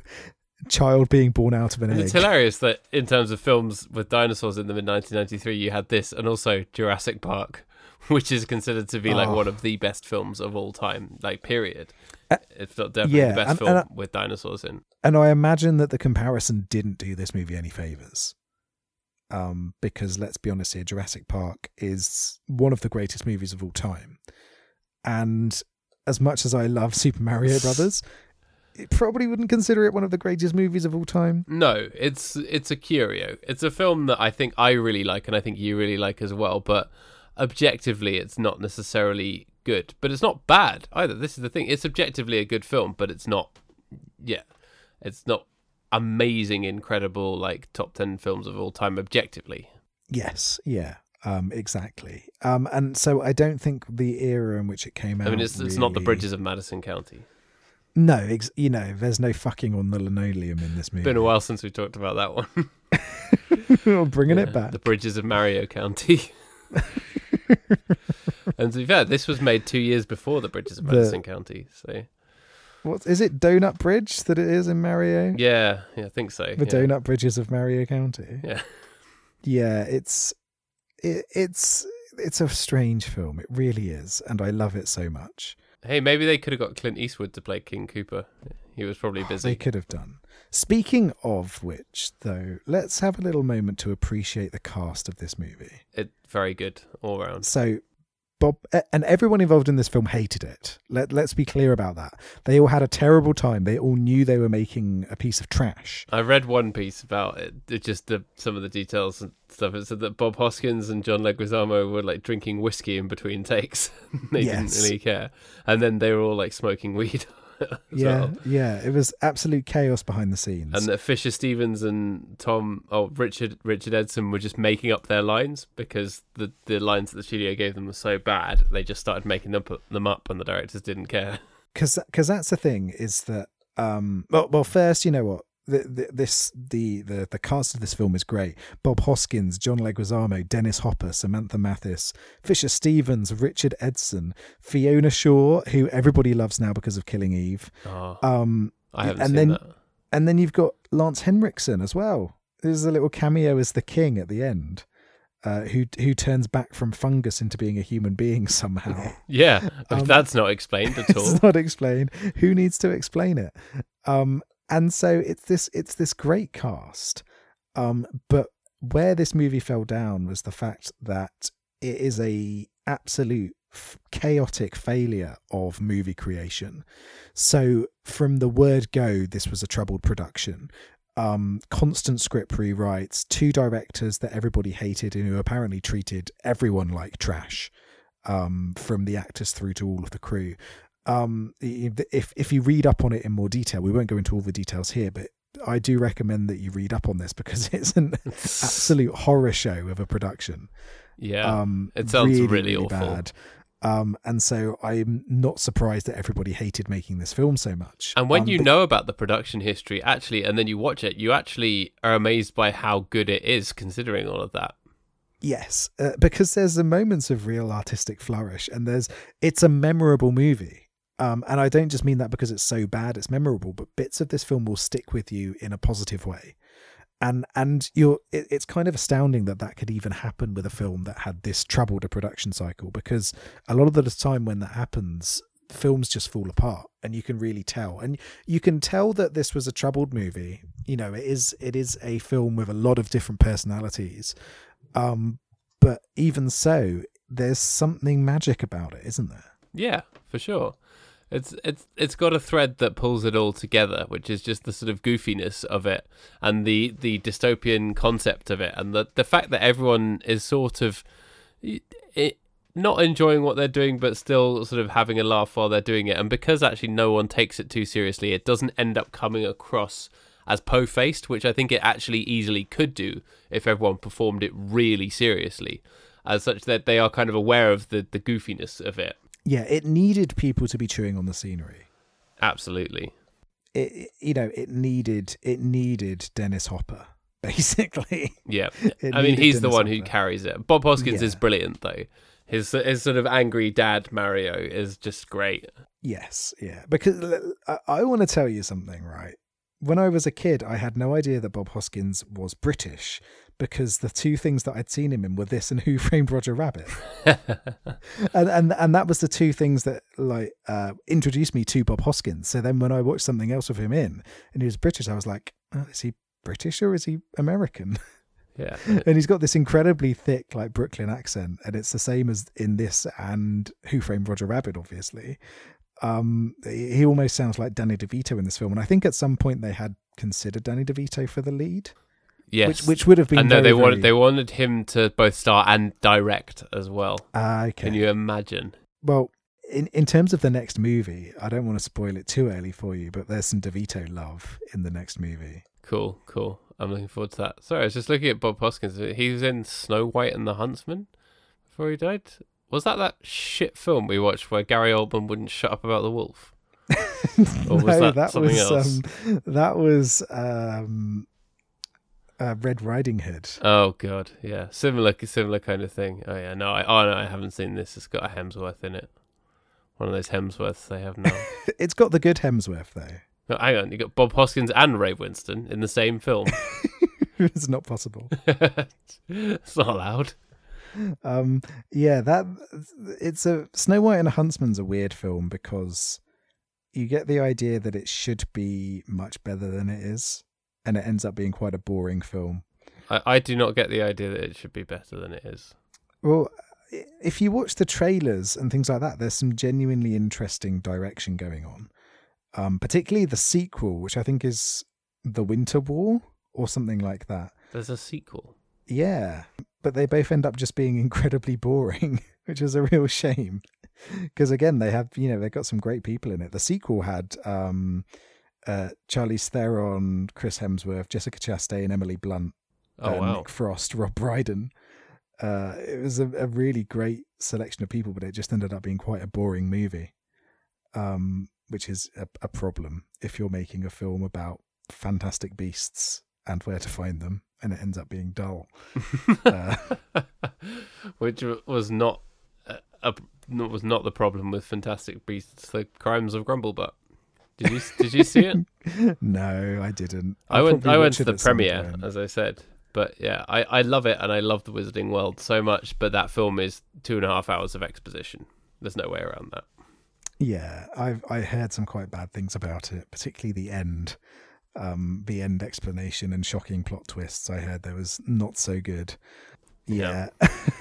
child being born out of an and egg. It's hilarious that in terms of films with dinosaurs in them in nineteen ninety-three, you had this, and also Jurassic Park, which is considered to be like oh. one of the best films of all time, like period. Uh, if not definitely yeah, the best and, film and I, with dinosaurs in. And I imagine that the comparison didn't do this movie any favours. Um, because let's be honest here, Jurassic Park is one of the greatest movies of all time. And as much as I love Super Mario Brothers, it probably wouldn't consider it one of the greatest movies of all time. No, it's it's a curio. It's a film that I think I really like, and I think you really like as well, but objectively it's not necessarily good, but it's not bad either. This is the thing, it's objectively a good film, but it's not yeah it's not amazing, incredible, like top ten films of all time objectively. Yes, yeah, um exactly. Um and so I don't think the era in which it came out, I mean, it's, really... it's not The Bridges of Madison County. No, ex- you know, there's no fucking on the linoleum in this movie. It's been a while since we talked about that one. We're bringing yeah, it back. The Bridges of Mario County. And to be fair, this was made two years before The Bridges of Madison the, County. So, what is it? Donut Bridge that it is in Mario? Yeah, yeah, I think so. The yeah. Donut Bridges of Mario County. Yeah, yeah. It's it, it's it's a strange film. It really is, and I love it so much. Hey, maybe they could have got Clint Eastwood to play King Koopa. He was probably busy. Oh, they could have done. Speaking of which, though, let's have a little moment to appreciate the cast of this movie. It very good all round. So, Bob and everyone involved in this film hated it. Let Let's be clear about that. They all had a terrible time. They all knew they were making a piece of trash. I read one piece about it. It just the some of the details and stuff. It said that Bob Hoskins and John Leguizamo were like drinking whiskey in between takes. They yes. didn't really care, and then they were all like smoking weed. yeah, well. yeah. It was absolute chaos behind the scenes. And that Fisher Stevens and Tom, oh Richard, Richard Edson were just making up their lines because the, the lines that the studio gave them were so bad. They just started making them up, them up, and the directors didn't care. Because because that's the thing is that um well well first you know what the, the this the, the the cast of this film is great. Bob Hoskins, John Leguizamo, Dennis Hopper, Samantha Mathis, Fisher Stevens, Richard Edson, Fiona Shaw, who everybody loves now because of Killing Eve. Oh, um, I haven't and seen then, that. And then you've got Lance Henriksen as well. There's a little cameo as the king at the end. Uh, who who turns back from fungus into being a human being somehow. Yeah, um, that's not explained at all. It's not explained. Who needs to explain it? Um, and so it's this it's this great cast. Um, but where this movie fell down was the fact that it is a absolute f- chaotic failure of movie creation. So from the word go, this was a troubled production. Um, constant script rewrites, two directors that everybody hated and who apparently treated everyone like trash, um, from the actors through to all of the crew. Um, if if you read up on it in more detail, we won't go into all the details here, but I do recommend that you read up on this because it's an absolute horror show of a production. Yeah, um, it sounds really, really, really awful. bad. Um, and so I'm not surprised that everybody hated making this film so much. And when um, you but, know about the production history, actually, and then you watch it, you actually are amazed by how good it is, considering all of that. Yes, uh, because there's the moments of real artistic flourish, and there's it's a memorable movie. Um, and I don't just mean that because it's so bad, it's memorable, but bits of this film will stick with you in a positive way. And and you're it, it's kind of astounding that that could even happen with a film that had this troubled a production cycle, because a lot of the time when that happens, films just fall apart, and you can really tell. And you can tell that this was a troubled movie. You know, it is it is a film with a lot of different personalities. Um, but even so, there's something magic about it, isn't there? Yeah, for sure. It's it's it's got a thread that pulls it all together, which is just the sort of goofiness of it and the, the dystopian concept of it, and the the fact that everyone is sort of it, not enjoying what they're doing, but still sort of having a laugh while they're doing it. And because actually no one takes it too seriously, it doesn't end up coming across as po-faced, which I think it actually easily could do if everyone performed it really seriously, as such that they are kind of aware of the, the goofiness of it. Yeah, it needed people to be chewing on the scenery. Absolutely. It, you know, it needed it needed Dennis Hopper, basically. Yeah, It I mean, needed he's the Dennis one who Hopper. carries it. Bob Hoskins Yeah. is brilliant, though. His his sort of angry dad Mario is just great. Yes, yeah. Because l- I, I want to tell you something, right? When I was a kid, I had no idea that Bob Hoskins was British, because the two things that I'd seen him in were this and Who Framed Roger Rabbit. and, and and that was the two things that like uh, introduced me to Bob Hoskins. So then when I watched something else with him in and he was British, I was like, oh, is he British or is he American? Yeah, And he's got this incredibly thick like Brooklyn accent, and it's the same as in this and Who Framed Roger Rabbit, obviously. Um, he almost sounds like Danny DeVito in this film, and I think at some point they had considered Danny DeVito for the lead. yes. Which, which would have been. I know very, they very... wanted they wanted him to both star and direct as well. Ah, okay. Can you imagine? Well, in in terms of the next movie, I don't want to spoil it too early for you, but there's some DeVito love in the next movie. Cool, cool. I'm looking forward to that. Sorry, I was just looking at Bob Hoskins. He was in Snow White and the Huntsman before he died. Was that that shit film we watched where Gary Oldman wouldn't shut up about the wolf? Or was no, that, that something was else? Um, that was um, uh, Red Riding Hood. Oh god, yeah, similar, similar kind of thing. Oh yeah, no, I, oh no, I haven't seen this. It's got a Hemsworth in it. One of those Hemsworths they have now. It's got the good Hemsworth, though. No, hang on, you got Bob Hoskins and Ray Winston in the same film. It's not possible. It's not allowed. Um, yeah, that it's a Snow White and the Huntsman's a weird film because you get the idea that it should be much better than it is, and it ends up being quite a boring film. I, I do not get the idea that it should be better than it is. Well, if you watch the trailers and things like that, there's some genuinely interesting direction going on. Um, particularly the sequel, which I think is The Winter War or something like that. There's a sequel? Yeah, but they both end up just being incredibly boring, which is a real shame. Because again, they have, you know, they've got some great people in it. The sequel had um, uh, Charlize Theron, Chris Hemsworth, Jessica Chastain, Emily Blunt, oh, uh, wow. Nick Frost, Rob Brydon. Uh, it was a, a really great selection of people, but it just ended up being quite a boring movie, um, which is a, a problem if you're making a film about fantastic beasts and where to find them, and it ends up being dull. uh, which was not a, a was not the problem with Fantastic Beasts: The Crimes of Grumblebutt. Did you did you see it? No, I didn't. I'll I went I went to the at some premiere, point. as I said. But yeah, I, I love it, and I love the Wizarding World so much, but that film is two and a half hours of exposition. There's no way around that. Yeah, I've I heard some quite bad things about it, particularly the end. Um, the end explanation and shocking plot twists, I heard there was not so good. Yeah.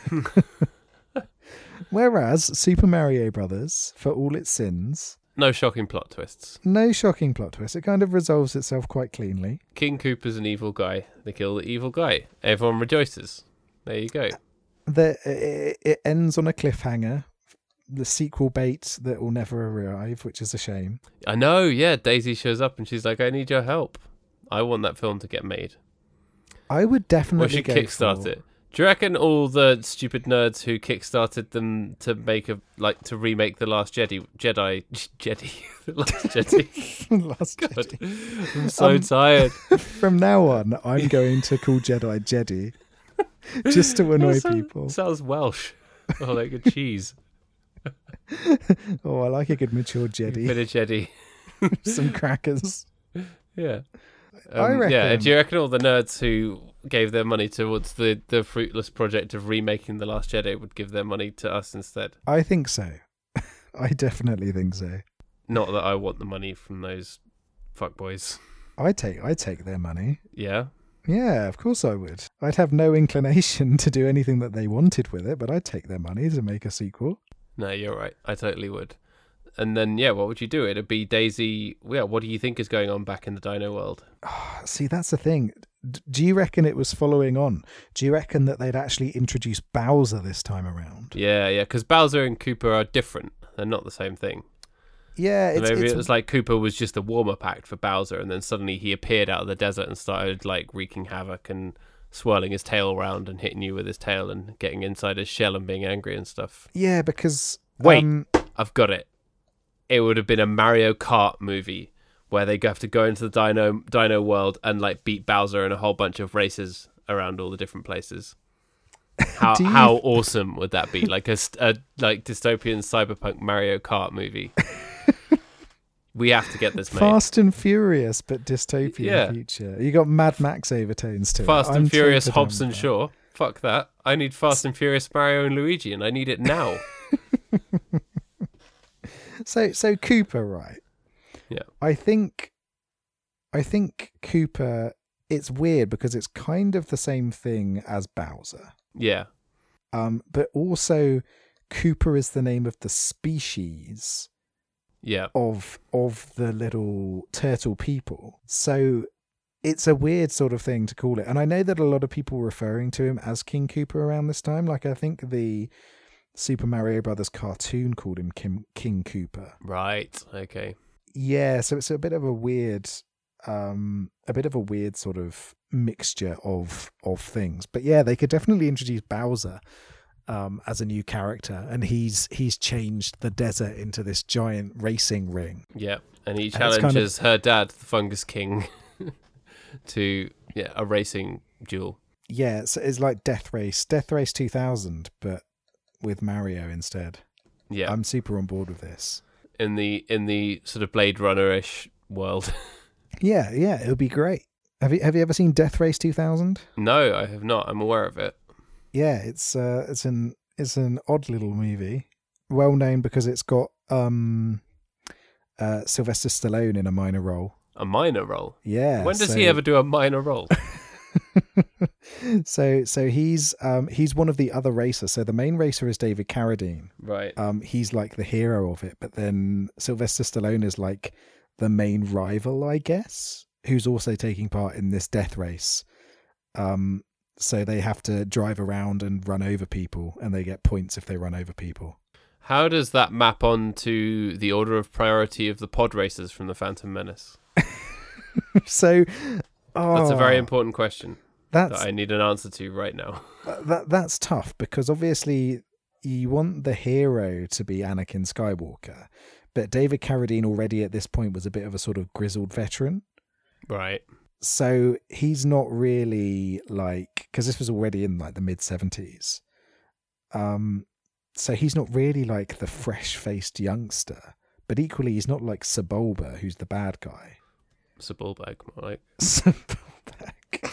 yeah. Whereas Super Mario Brothers, for all its sins... No shocking plot twists. No shocking plot twists. It kind of resolves itself quite cleanly. King Koopa's an evil guy. They kill the evil guy. Everyone rejoices. There you go. The, it, it ends on a cliffhanger. The sequel bait that will never arrive, which is a shame. I know, yeah. Daisy shows up and she's like, I need your help. I want that film to get made. I would definitely Or she go kickstart for... it. Do you reckon all the stupid nerds who kickstarted them to make a like to remake the Last Jedi Jedi Jedi the Last Jedi? Last God, Jedi. I'm so Um, tired. From now on, I'm going to call Jedi Jedi, just to annoy That sounds, people. Sounds Welsh. Oh, like a cheese. Oh, I like a good mature Jedi. Bit of Jedi. Some crackers. Yeah. Um, I reckon. Yeah. Do you reckon all the nerds who gave their money towards the, the fruitless project of remaking The Last Jedi would give their money to us instead? I think so. I definitely think so. Not that I want the money from those fuckboys. I take I take their money. Yeah. Yeah, of course I would. I'd have no inclination to do anything that they wanted with it, but I'd take their money to make a sequel. No, you're right. I totally would. And then, yeah, what would you do? It'd be Daisy. Yeah, what do you think is going on back in the Dino world? See, that's the thing. D- do you reckon it was following on? Do you reckon that they'd actually introduce Bowser this time around? Yeah, yeah, because Bowser and Koopa are different. They're not the same thing. Yeah, So it's, maybe it's it was like Koopa was just a warm-up act for Bowser, and then suddenly he appeared out of the desert and started like wreaking havoc and swirling his tail around and hitting you with his tail and getting inside his shell and being angry and stuff. yeah, because Wait, um, I've got it. It would have been a Mario Kart movie where they have to go into the Dino Dino world and like beat Bowser in a whole bunch of races around all the different places. How Do you- how awesome would that be? Like a, st- a like dystopian cyberpunk Mario Kart movie. We have to get this made. Fast and Furious, but dystopian Yeah. future. You got Mad Max overtones to Fast it. and I'm Furious totally down Hobbs and with that. Shaw. Fuck that. I need Fast and Furious Mario and Luigi, and I need it now. So, so Cooper, right? Yeah. I think, I think Cooper. It's weird because it's kind of the same thing as Bowser, Yeah. um, but also Cooper is the name of the species Yeah. of of the little turtle people. So it's a weird sort of thing to call it. And I know that a lot of people were referring to him as King Koopa around this time. Like I think the Super Mario Brothers cartoon called him Kim, King Koopa. Right. Okay. Yeah, so it's a bit of a weird um a bit of a weird sort of mixture of of things. But yeah, they could definitely introduce Bowser um as a new character, and he's he's changed the desert into this giant racing ring. Yeah. And he And it's kind of- challenges her dad, the Fungus King, to yeah a racing duel. Yeah, it's, it's like Death Race, Death Race two thousand, but with Mario instead. Yeah, I'm super on board with this. In the in the sort of Blade Runner-ish world. Yeah, yeah, it would be great. Have you have you ever seen Death Race two thousand? No, I have not. I'm aware of it. Yeah, it's uh, it's an it's an odd little movie, well known because it's got um, uh, Sylvester Stallone in a minor role. A minor role? Yeah. When does so... he ever do a minor role? so so he's um he's one of the other racers. So the main racer is David Carradine. Right. Um, he's like the hero of it, but then Sylvester Stallone is like the main rival, I guess, who's also taking part in this death race. Um, so they have to drive around and run over people, and they get points if they run over people. How does that map on to the order of priority of the pod races from the Phantom Menace? so, oh, that's a very important question that's, that I need an answer to right now. That that's tough because obviously you want the hero to be Anakin Skywalker, but David Carradine already at this point was a bit of a sort of grizzled veteran. Right. So he's not really like, because this was already in like the mid seventies. Um, so he's not really like the fresh-faced youngster, but equally he's not like Sebulba, who's the bad guy. Sebulbag, more like. Sebulbag.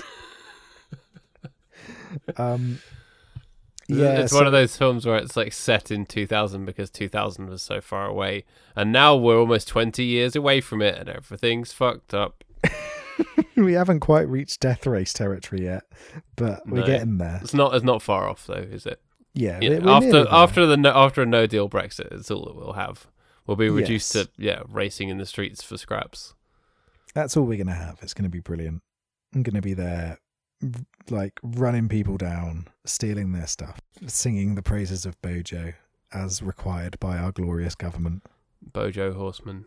um, yeah, it's so, one of those films where it's like set in two thousand because two thousand was so far away, and now we're almost twenty years away from it, and everything's fucked up. We haven't quite reached Death Race territory yet, but we're no, getting there. It's not. It's not far off, though, is it? Yeah. You We're, know, we're after after the no, after a no deal Brexit, it's all that we'll have. We'll be reduced yes. to yeah, racing in the streets for scraps. That's all we're gonna have. It's gonna be brilliant. I'm gonna be there, like running people down, stealing their stuff, singing the praises of Bojo as required by our glorious government. Bojo Horseman.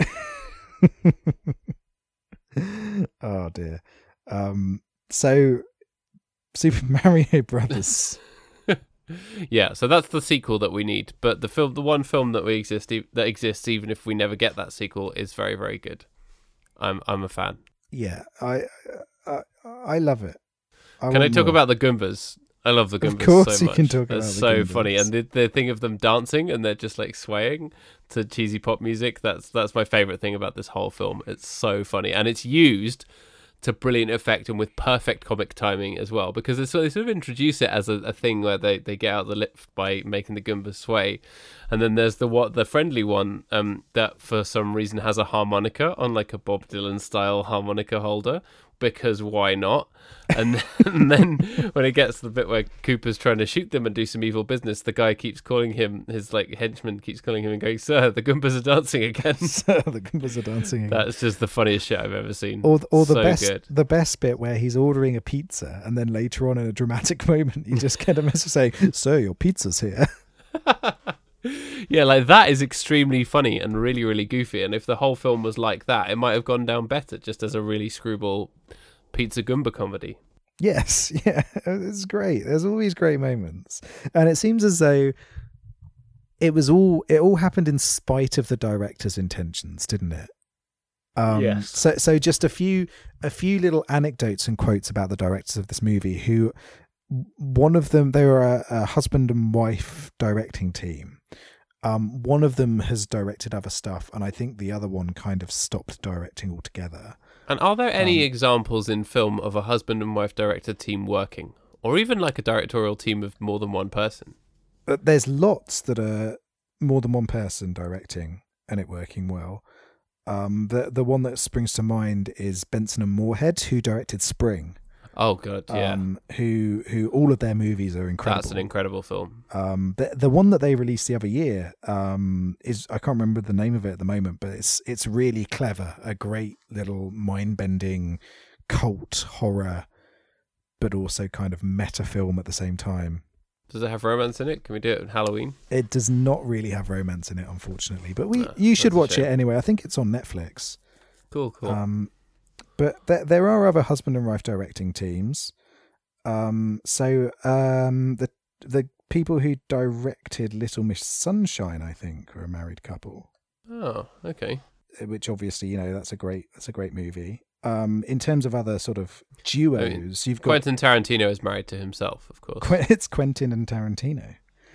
Oh dear. Um, so Super Mario Brothers. Yeah, so that's the sequel that we need. But the film, the one film that we exist that exists, even if we never get that sequel, is very, very good. I'm I'm a fan. Yeah, I I, I love it. I can I talk more. about the Goombas? I love the Goombas of course so you much. can talk They're about the so Goombas. funny, and the the thing of them dancing and they're just like swaying to cheesy pop music. That's that's my favorite thing about this whole film. It's so funny, and it's used to brilliant effect and with perfect comic timing as well, because they sort of, they sort of introduce it as a, a thing where they, they get out the lift by making the Goombas sway, and then there's the what the friendly one um, that for some reason has a harmonica on like a Bob Dylan style harmonica holder, because why not? And then, and then when it gets to the bit where Cooper's trying to shoot them and do some evil business, the guy keeps calling him, his like henchman keeps calling him and going, "Sir, the Goombas are dancing again." Sir, the Goombas are dancing again. That's just the funniest shit I've ever seen. Or, or the so best, good. the best bit where he's ordering a pizza, and then later on in a dramatic moment, you just get a message saying, "Sir, your pizza's here." Yeah, like that is extremely funny and really, really goofy. And if the whole film was like that, it might have gone down better, just as a really screwball pizza Goomba comedy. Yes, yeah, it's great. There's always great moments, and it seems as though it was all it all happened in spite of the director's intentions, didn't it? Um, yes. So, so just a few a few little anecdotes and quotes about the directors of this movie. Who, one of them, they were a, a husband and wife directing team. Um, one of them has directed other stuff, and I think the other one kind of stopped directing altogether. And are there any Um, examples in film of a husband and wife director team working? Or even like a directorial team of more than one person? But there's lots that are more than one person directing and it working well. Um, the the one that springs to mind is Benson and Moorhead, who directed Spring. Oh god, yeah. Um, who who all of their movies are incredible. That's an incredible film. Um, the the one that they released the other year um, is, I can't remember the name of it at the moment, but it's it's really clever, a great little mind bending cult horror, but also kind of meta film at the same time. Does it have romance in it? Can we do it on Halloween? It does not really have romance in it, unfortunately, but we No, you should that's a watch shame. it anyway. I think it's on Netflix. Cool, cool. Um, but there, there are other husband and wife directing teams. Um, so um, the the people who directed Little Miss Sunshine, I think, are a married couple. Oh, okay. Which obviously, you know, that's a great that's a great movie. Um, in terms of other sort of duos, I mean, you've got Quentin Tarantino is married to himself, of course. Qu- it's Quentin and Tarantino. Yeah.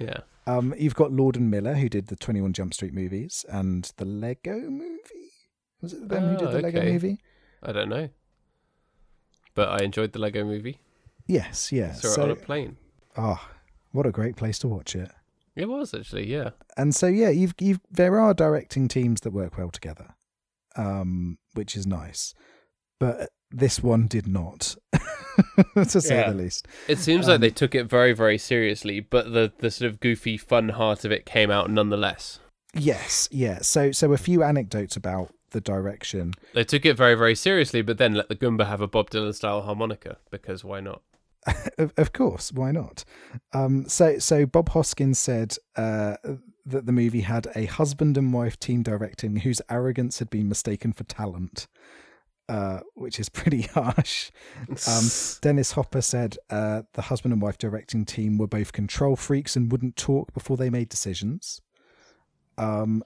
Um, you've got Lord and Miller, who did the twenty-one Jump Street movies and the Lego movie. Was it them oh, who did the okay. Lego movie? I don't know. But I enjoyed the Lego movie. Yes, yeah. Saw so, it on a plane. Oh, what a great place to watch it. It was actually, yeah. And so, yeah, you've, you've there are directing teams that work well together, um, which is nice. But this one did not, to say yeah. the least. It seems um, like they took it very, very seriously, but the, the sort of goofy, fun heart of it came out nonetheless. Yes, yeah. So, so a few anecdotes about the direction. They took it very, very seriously, but then let the Goomba have a Bob Dylan style harmonica, because why not? of, of course, why not? Um, so, so Bob Hoskins said uh, that the movie had a husband and wife team directing whose arrogance had been mistaken for talent, uh, which is pretty harsh. Um, Dennis Hopper said uh, the husband and wife directing team were both control freaks and wouldn't talk before they made decisions. Um.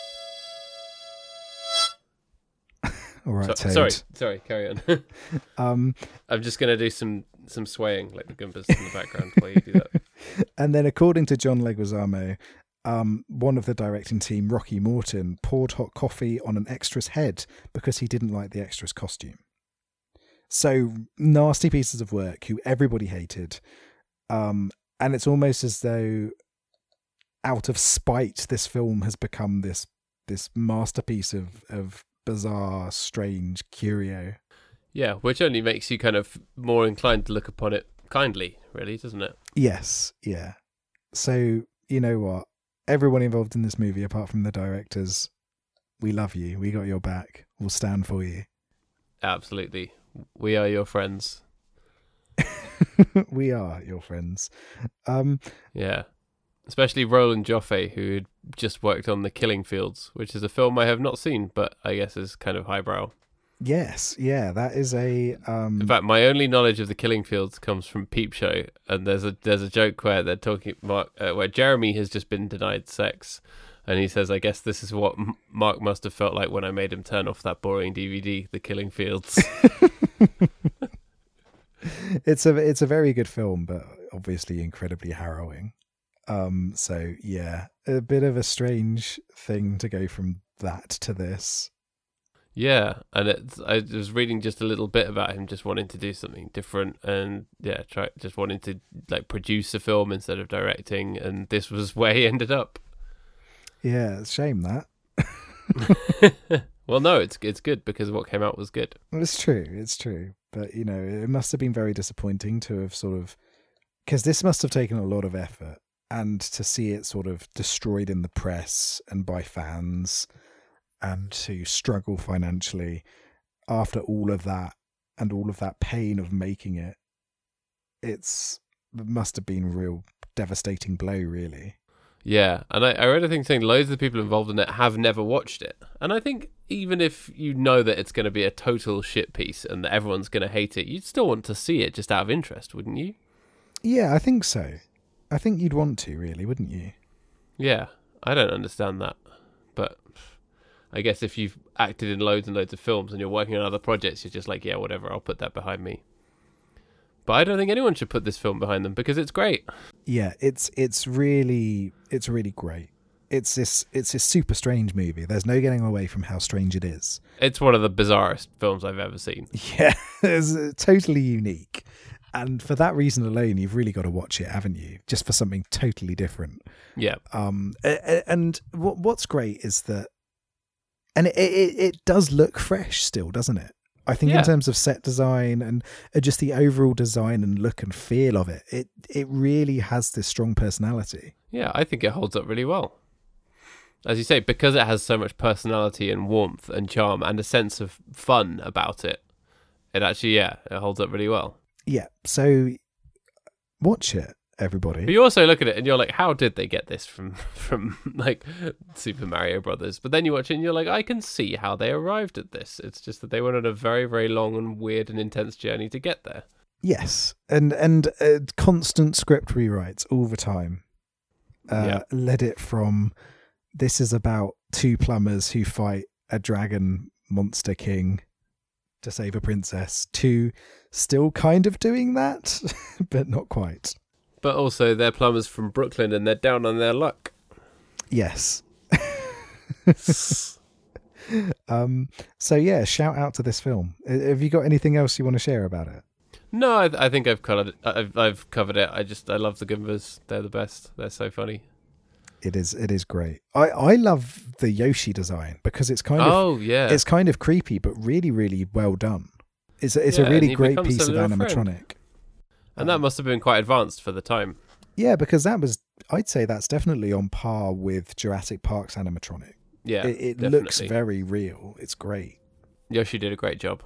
All right, so, sorry, sorry, carry on. um, I'm just going to do some, some swaying like the Goombas in the background while you do that. And then according to John Leguizamo, um, one of the directing team, Rocky Morton, poured hot coffee on an extra's head because he didn't like the extra's costume. So nasty pieces of work who everybody hated. Um, and it's almost as though out of spite, this film has become this this masterpiece of, of bizarre, strange curio. Yeah, which only makes you kind of more inclined to look upon it kindly, really, doesn't it? Yes, yeah. So, you know what? Everyone involved in this movie, apart from the directors, we love you. We got your back. We'll stand for you. Absolutely. We are your friends. We are your friends. Um, yeah. Especially Roland Joffe, who had just worked on The Killing Fields, which is a film I have not seen, but I guess is kind of highbrow. Yes, yeah, that is a... Um... In fact, my only knowledge of The Killing Fields comes from Peep Show, and there's a there's a joke where they're talking Mark, uh, where Jeremy has just been denied sex, and he says, "I guess this is what M- Mark must have felt like when I made him turn off that boring D V D, The Killing Fields." It's a it's a very good film, but obviously incredibly harrowing. Um, so yeah, a bit of a strange thing to go from that to this. Yeah, and it's, I was reading just a little bit about him just wanting to do something different, and yeah, try just wanting to like produce a film instead of directing, and this was where he ended up. Yeah, it's a shame that. Well, no, it's it's good because what came out was good. It's true, it's true, but you know, it must have been very disappointing to have sort of, because this must have taken a lot of effort. And to see it sort of destroyed in the press and by fans, and to struggle financially after all of that and all of that pain of making it, it's it must have been a real devastating blow, really. Yeah, and I, I read a thing saying loads of the people involved in it have never watched it. And I think even if you know that it's going to be a total shit piece and that everyone's going to hate it, you'd still want to see it just out of interest, wouldn't you? Yeah, I think so. I think you'd want to, really, wouldn't you? Yeah, I don't understand that. But I guess if you've acted in loads and loads of films and you're working on other projects, you're just like, yeah, whatever, I'll put that behind me. But I don't think anyone should put this film behind them because it's great. Yeah, it's it's really it's really great. It's this it's this super strange movie. There's no getting away from how strange it is. It's one of the bizarrest films I've ever seen. Yeah, it's totally unique. And for that reason alone, you've really got to watch it, haven't you? Just for something totally different. Yeah. Um. And what's great is that, and it it, it does look fresh still, doesn't it? I think yeah. in terms of set design and just the overall design and look and feel of it, it it really has this strong personality. Yeah, I think it holds up really well. As you say, because it has so much personality and warmth and charm and a sense of fun about it, it actually, yeah, it holds up really well. Yeah, so watch it, everybody. But you also look at it and you're like, how did they get this from, from like, Super Mario Brothers? But then you watch it and you're like, I can see how they arrived at this. It's just that they went on a very, very long and weird and intense journey to get there. Yes, and, and uh, constant script rewrites all the time. Uh, yeah. Led it from, this is about two plumbers who fight a dragon monster king to save a princess, to still kind of doing that, but not quite. But also, they're plumbers from Brooklyn and they're down on their luck. Yes. um. So yeah, shout out to this film. Have you got anything else you want to share about it? No, I, I think I've covered it. I've, I've covered it. I just I love the Goombas. They're the best. They're so funny. It is. It is great. I, I love the Yoshi design because it's kind of oh yeah, it's kind of creepy, but really really well done. It's a, it's yeah, a really great piece of animatronic. Friend. And that must have been quite advanced for the time. Yeah, because that was, I'd say that's definitely on par with Jurassic Park's animatronic. Yeah, it, it looks very real. It's great. Yoshi did a great job.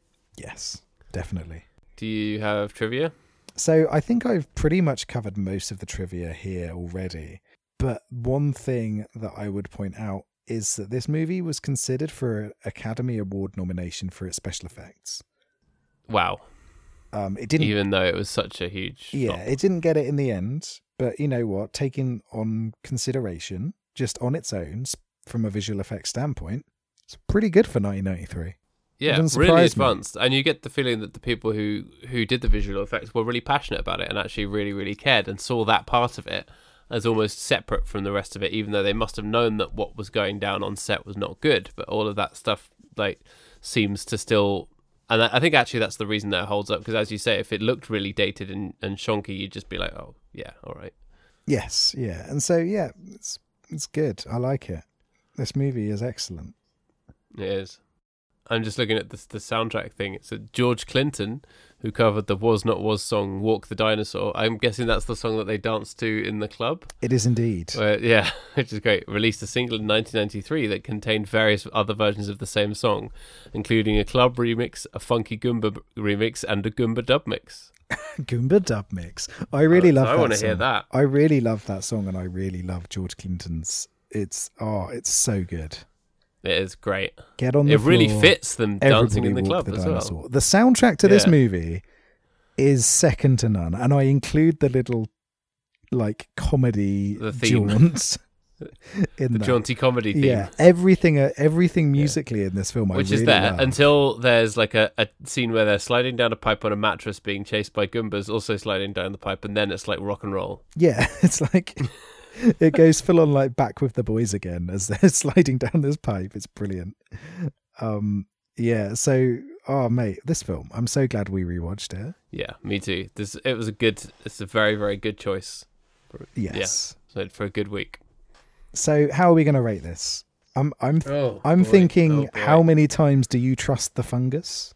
Yes, definitely. Do you have trivia? So I think I've pretty much covered most of the trivia here already. But one thing that I would point out is that this movie was considered for an Academy Award nomination for its special effects. Wow. Um, it didn't, even though it was such a huge yeah, flop. It didn't get it in the end. But you know what? Taking on consideration, just on its own, from a visual effects standpoint, it's pretty good for nineteen ninety-three. Yeah, really advanced. Me. And you get the feeling that the people who, who did the visual effects were really passionate about it and actually really, really cared and saw that part of it as almost separate from the rest of it, even though they must have known that what was going down on set was not good. But all of that stuff like seems to still... And I think actually that's the reason that it holds up, because as you say, if it looked really dated and, and shonky, you'd just be like, oh, yeah, all right. Yes, yeah. And so, yeah, it's it's good. I like it. This movie is excellent. It is. I'm just looking at the, the soundtrack thing. It's a George Clinton who covered the Was Not Was song, Walk the Dinosaur. I'm guessing that's the song that they danced to in the club. It is indeed. Uh, yeah, which is great. Released a single in nineteen ninety-three that contained various other versions of the same song, including a club remix, a funky Goomba remix, and a Goomba dub mix. Goomba dub mix. I really uh, love so that I want to song. hear that. I really love that song, and I really love George Clinton's. It's, oh, it's so good. It is great. Get on the It floor, really fits them dancing in the walk club the as dinosaur. well. The soundtrack to this Yeah. movie is second to none, and I include the little like comedy The theme. jaunts in The that. jaunty comedy theme. Yeah, everything, uh, everything musically in this film, I Which really is there love. until there's like a, a scene where they're sliding down a pipe on a mattress being chased by Goombas, also sliding down the pipe, and then it's like rock and roll. Yeah, it's like it goes full on like Back with the Boys again as they're sliding down this pipe. It's brilliant. Um, yeah, so oh mate, this film, I'm so glad we rewatched it. Yeah, me too. This it was a good. It's a very very good choice. Yes, yeah, so for a good week. So how are we going to rate this? I'm I'm oh, I'm boy. thinking, oh, how many times do you trust the fungus?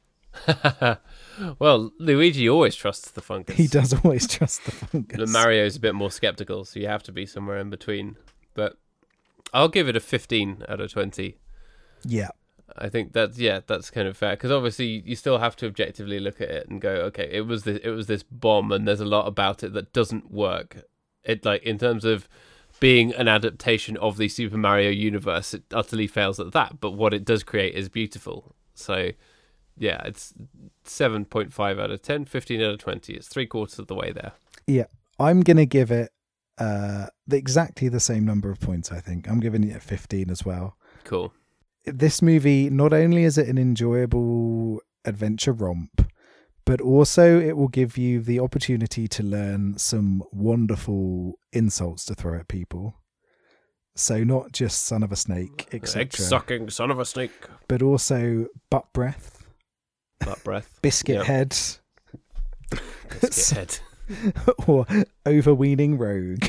Well, Luigi always trusts the fungus. He does always trust the fungus. Mario's a bit more skeptical, so you have to be somewhere in between. But I'll give it a fifteen out of twenty. Yeah. I think that's yeah, that's kind of fair, because obviously you still have to objectively look at it and go, okay, it was this, it was this bomb, and there's a lot about it that doesn't work. It like in terms of being an adaptation of the Super Mario universe, it utterly fails at that. But what it does create is beautiful. So yeah, it's seven point five out of ten, fifteen out of twenty. It's three quarters of the way there. Yeah, I'm gonna give it uh, the, exactly the same number of points. I think I'm giving it fifteen as well. Cool. This movie, not only is it an enjoyable adventure romp, but also it will give you the opportunity to learn some wonderful insults to throw at people. So not just son of a snake, et cetera. Egg-sucking son of a snake. But also butt breath. Butt breath. Biscuit Yep. head. Biscuit head. Or overweening rogue.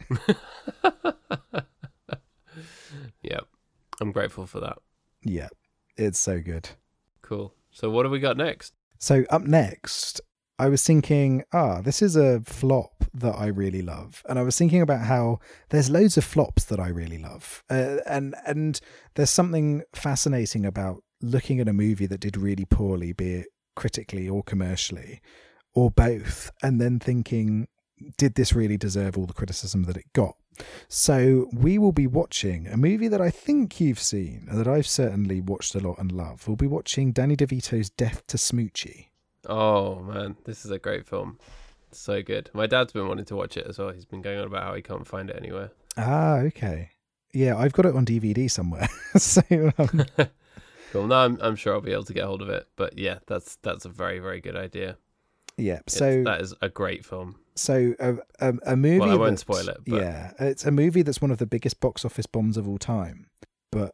Yep. I'm grateful for that. Yeah, it's so good. Cool. So what do we got next? So up next, I was thinking, ah, this is a flop that I really love. And I was thinking about how there's loads of flops that I really love. Uh, and and there's something fascinating about looking at a movie that did really poorly, be it critically or commercially, or both, and then thinking, did this really deserve all the criticism that it got? So we will be watching a movie that I think you've seen, and that I've certainly watched a lot and love. We'll be watching Danny DeVito's Death to Smoochie. Oh man, this is a great film. It's so good. My dad's been wanting to watch it as well. He's been going on about how he can't find it anywhere. Ah, okay. Yeah, I've got it on D V D somewhere. so um... Cool. No, I'm I'm sure I'll be able to get hold of it. But yeah, that's that's a very very good idea. Yeah. So it's, that is a great film. So a, a, a movie. Well, I won't that, spoil it. But... Yeah, it's a movie that's one of the biggest box office bombs of all time, but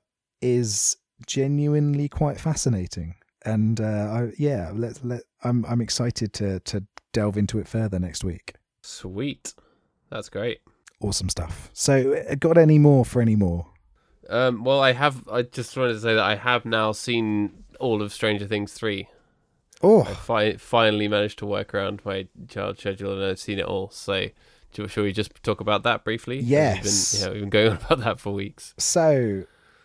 is genuinely quite fascinating. And uh, I, yeah, let let I'm I'm excited to to delve into it further next week. Sweet, that's great. Awesome stuff. So, got any more for any more? Um, well, I have. I just wanted to say that I have now seen all of Stranger Things three. Oh, I fi- finally managed to work around my child schedule and I've seen it all. So, shall we just talk about that briefly? Yes. We've been, yeah, we've been going on about that for weeks. So,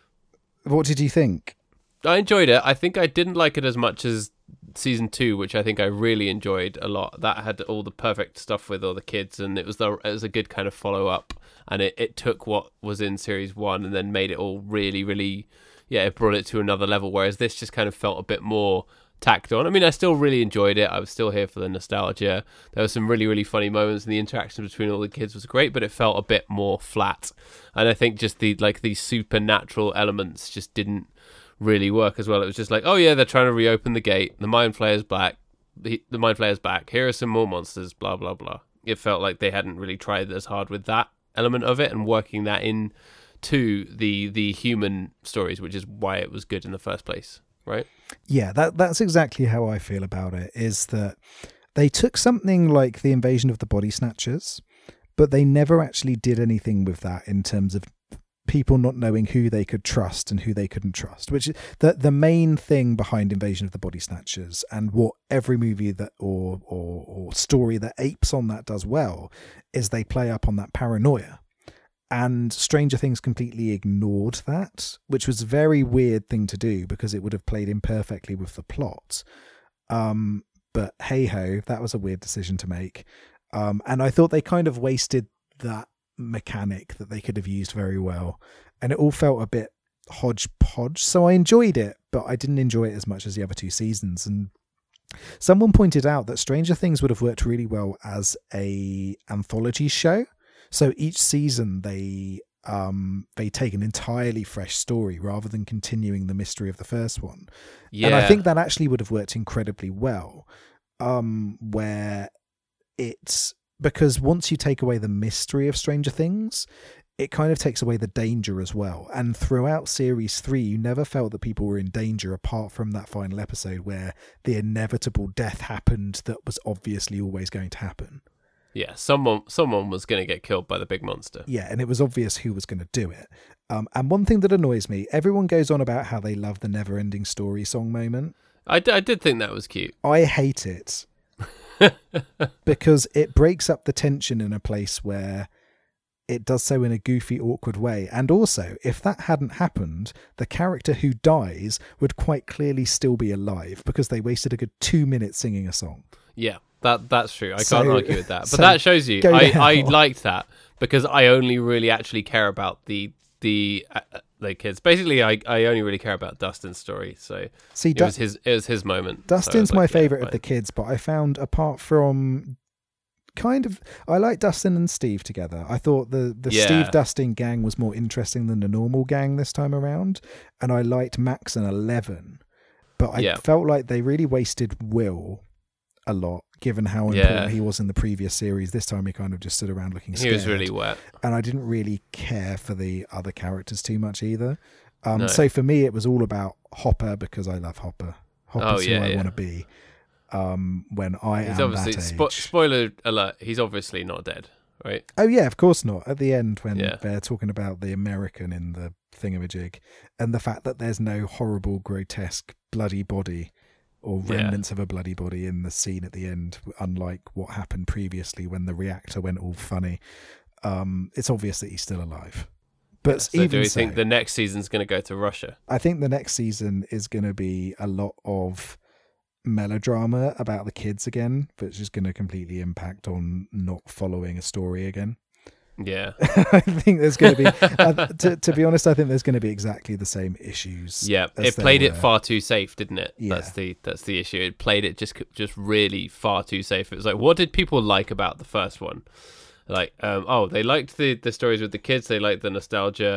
what did you think? I enjoyed it. I think I didn't like it as much as season two, which I think I really enjoyed a lot. That had all the perfect stuff with all the kids, and it was the it was a good kind of follow up. And it, it took what was in series one and then made it all really, really, yeah, it brought it to another level. Whereas this just kind of felt a bit more tacked on. I mean, I still really enjoyed it. I was still here for the nostalgia. There were some really, really funny moments, and the interaction between all the kids was great, but it felt a bit more flat. And I think just the like these supernatural elements just didn't really work as well. It was just like, oh yeah, they're trying to reopen the gate. The Mind Flayer's back. The, the Mind Flayer's back. Here are some more monsters. Blah blah blah. It felt like they hadn't really tried as hard with that element of it and working that in to the the human stories, which is why it was good in the first place. Right? Yeah, that that's exactly how I feel about it, is that they took something like the Invasion of the Body Snatchers, but they never actually did anything with that in terms of people not knowing who they could trust and who they couldn't trust, which is the the main thing behind Invasion of the Body Snatchers, and what every movie that or or, or story that apes on that does well is they play up on that paranoia. And Stranger Things completely ignored that, which was a very weird thing to do because it would have played imperfectly with the plot. Um, but hey ho, that was a weird decision to make. Um, and I thought they kind of wasted that mechanic that they could have used very well. And it all felt a bit hodgepodge. So I enjoyed it, but I didn't enjoy it as much as the other two seasons. And someone pointed out that Stranger Things would have worked really well as a anthology show. So each season they um, they take an entirely fresh story rather than continuing the mystery of the first one. Yeah. And I think that actually would have worked incredibly well. Um, where it's because once you take away the mystery of Stranger Things, it kind of takes away the danger as well. And throughout series three, you never felt that people were in danger apart from that final episode where the inevitable death happened that was obviously always going to happen. Yeah, someone someone was going to get killed by the big monster. Yeah, and it was obvious who was going to do it. Um, and one thing that annoys me, everyone goes on about how they love the Never-Ending Story song moment. I, d- I did think that was cute. I hate it because it breaks up the tension in a place where it does so in a goofy, awkward way. And also, if that hadn't happened, the character who dies would quite clearly still be alive because they wasted a good two minutes singing a song. Yeah. That that's true. I so, can't argue with that. But so that shows you. I, I liked that because I only really actually care about the the uh, the kids. Basically, I, I only really care about Dustin's story. So See, it du- was his it was his moment. Dustin's so my like, favorite yeah, of the kids, but I found apart from kind of I like Dustin and Steve together. I thought the the yeah. Steve Dustin gang was more interesting than the normal gang this time around, and I liked Max and Eleven, but I yeah. felt like they really wasted Will a lot, given how important yeah. he was in the previous series. This time he kind of just stood around looking scared. He was really wet. And I didn't really care for the other characters too much either. Um, no. So for me, it was all about Hopper because I love Hopper. Hopper's oh, yeah, who I yeah. want to be um, when I he's am obviously, that age. Spo- spoiler alert, he's obviously not dead, right? Oh yeah, of course not. At the end when yeah. they're talking about the American in the thingamajig and the fact that there's no horrible, grotesque, bloody body or remnants yeah. of a bloody body in the scene at the end, unlike what happened previously when the reactor went all funny. Um, it's obvious that he's still alive. But yeah, so even do you so, think the next season's going to go to Russia? I think the next season is going to be a lot of melodrama about the kids again, which is going to completely impact on not following a story again. Yeah. I think there's going to be, uh, to, to be honest, I think there's going to be exactly the same issues. Yeah, it played it far too safe, didn't it? Yeah. That's the that's the issue. It played it just just really far too safe. It was like, what did people like about the first one? Like, um, oh, they liked the, the stories with the kids. They liked the nostalgia.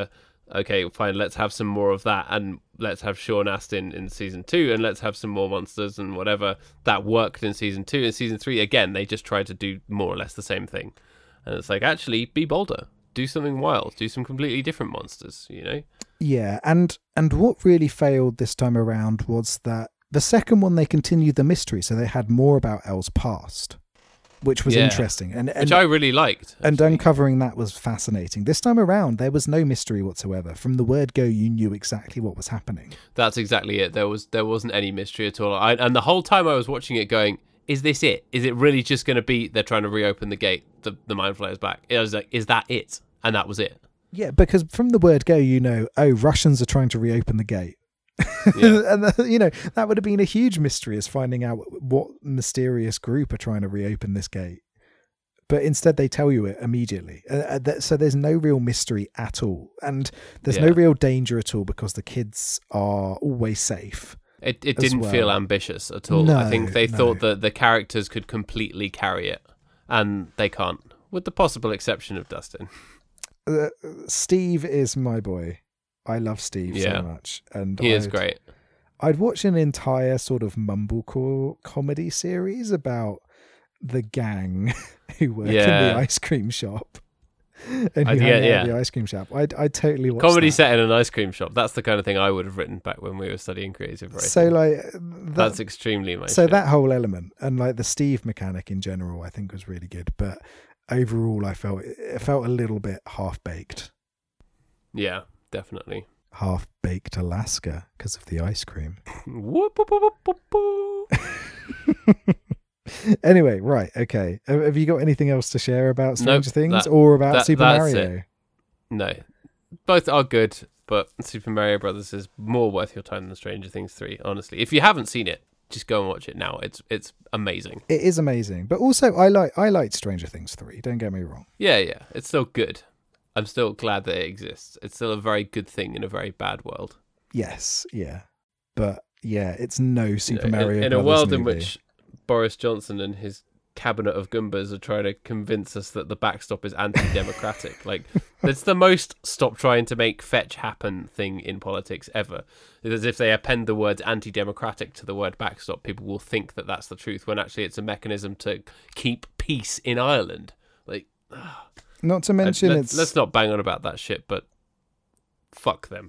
okay, fine, let's have some more of that, and let's have Sean Astin in season two, and let's have some more monsters and whatever. That worked in season two. In season three, again, they just tried to do more or less the same thing. And it's like, actually, be bolder. Do something wild. Do some completely different monsters, you know? Yeah, and and what really failed this time around was that the second one, they continued the mystery, so they had more about Elle's past, which was Yeah. interesting. And, and Which I really liked. And actually. uncovering that was fascinating. This time around, there was no mystery whatsoever. From the word go, you knew exactly what was happening. That's exactly it. There was there wasn't any mystery at all. I, and the whole time I was watching it going, is this it? Is it really just going to be they're trying to reopen the gate, the, the Mind Flayer's back? I was like, is that it? And that was it. Yeah, because from the word go, you know, oh, Russians are trying to reopen the gate. Yeah. And, the, you know, that would have been a huge mystery, is finding out what mysterious group are trying to reopen this gate. But instead, they tell you it immediately. Uh, that, so there's no real mystery at all. And there's Yeah. no real danger at all because the kids are always safe. It it as didn't well. feel ambitious at all. No, I think they no. thought that the characters could completely carry it, and they can't, with the possible exception of Dustin. Uh, Steve is my boy. I love Steve Yeah. so much. And He is I'd- great. I'd watch an entire sort of mumblecore comedy series about the gang who work in Yeah. the ice cream shop and I- who yeah, hang out yeah. at the ice cream shop. I'd, I'd totally watch Comedy that. set in an ice cream shop. That's the kind of thing I would have written back when we were studying creative writing. So like that, That's extremely my so shit. that whole element and like the Steve mechanic in general, I think was really good. But overall, I felt it felt a little bit half baked. Yeah, definitely. Half baked Alaska because of the ice cream. Whoop, whoop, whoop, whoop, whoop. Anyway, right, okay. Have have you got anything else to share about Stranger Nope, Things that- or about that- Super that's Mario? No, both are good, but Super Mario Brothers is more worth your time than Stranger Things three. Honestly, if you haven't seen it, just go and watch it now. It's it's amazing. It is amazing, but also I like I liked Stranger Things three. Don't get me wrong. Yeah, yeah, it's still good. I'm still glad that it exists. It's still a very good thing in a very bad world. Yes, yeah, but yeah, it's no Super You know, Mario in, in a Brothers world in movie. which Boris Johnson and his cabinet of Goombas are trying to convince us that the backstop is anti-democratic. Like, it's the most stop trying to make fetch happen thing in politics ever. It's as if they append the words anti-democratic to the word backstop, people will think that that's the truth, when actually it's a mechanism to keep peace in Ireland. Like, Not to mention, let's, it's let's not bang on about that shit, but fuck them.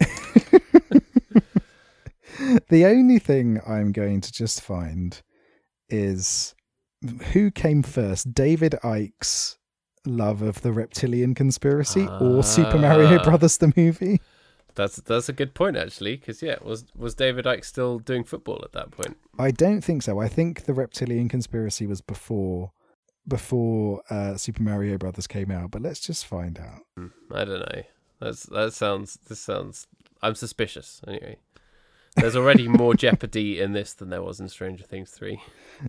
the only thing I'm going to just find is who came first, David Icke's love of the reptilian conspiracy or Super Mario Ah. Brothers the movie. That's that's a good point, actually, because yeah, was was David Icke still doing football at that point? I don't think so. I think the reptilian conspiracy was before before uh, Super Mario Brothers came out, but let's just find out. Hmm, I don't know. That's that sounds. This sounds. I'm suspicious. Anyway, there's already more jeopardy in this than there was in Stranger Things three.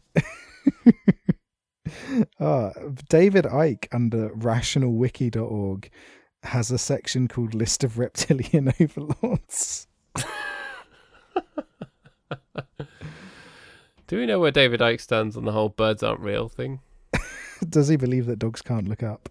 Ah, David Icke under rational wiki dot org has a section called List of Reptilian Overlords. Do we know where David Icke stands on the whole birds aren't real thing? Does he believe that dogs can't look up?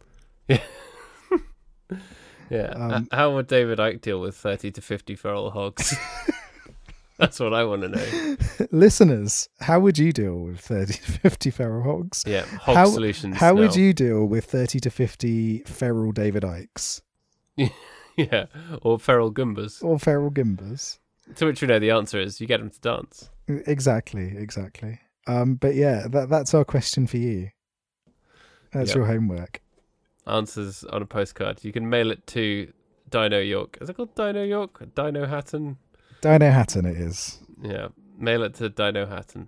Yeah. Um, H- How would David Icke deal with thirty to fifty feral hogs? That's what I want to know. Listeners, how would you deal with thirty to fifty feral hogs? Yeah, hog How- solutions. How would now. you deal with thirty to fifty feral David Icks Yeah, or feral Goombas. or feral Gimbers? To which we know the answer is you get them to dance. Exactly, exactly. Um, but yeah, that that's our question for you. That's Yep. your homework. Answers on a postcard. You can mail it to Dino York. Is it called Dino York? Dino Hatton? Dino Hatton it is. Yeah. Mail it to Dino Hatton.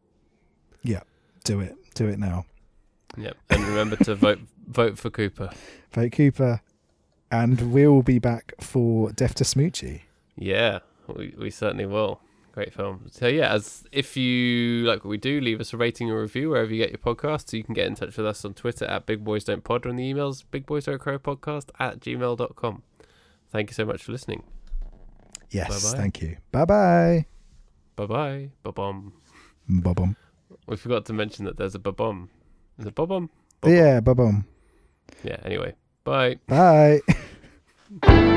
Do it. Do it now. Yep. And remember to vote vote for Cooper. Vote Cooper. And we'll be back for Death to Smoochie. Yeah, we we certainly will. Great film. So yeah, as if you like what we do, leave us a rating or review wherever you get your podcasts. You can get in touch with us on Twitter at Big Boys Don't Pod, or in the emails Big Boys Don't Crow Podcast at gmail dot com. Thank you so much for listening. Yes, Bye-bye. thank you. Bye-bye. Bye bye. Ba-bom. Bye-bum. We forgot to mention that there's a ba-bom. Is it ba-bom? Yeah, bye-bum. Yeah, anyway. Bye. Bye.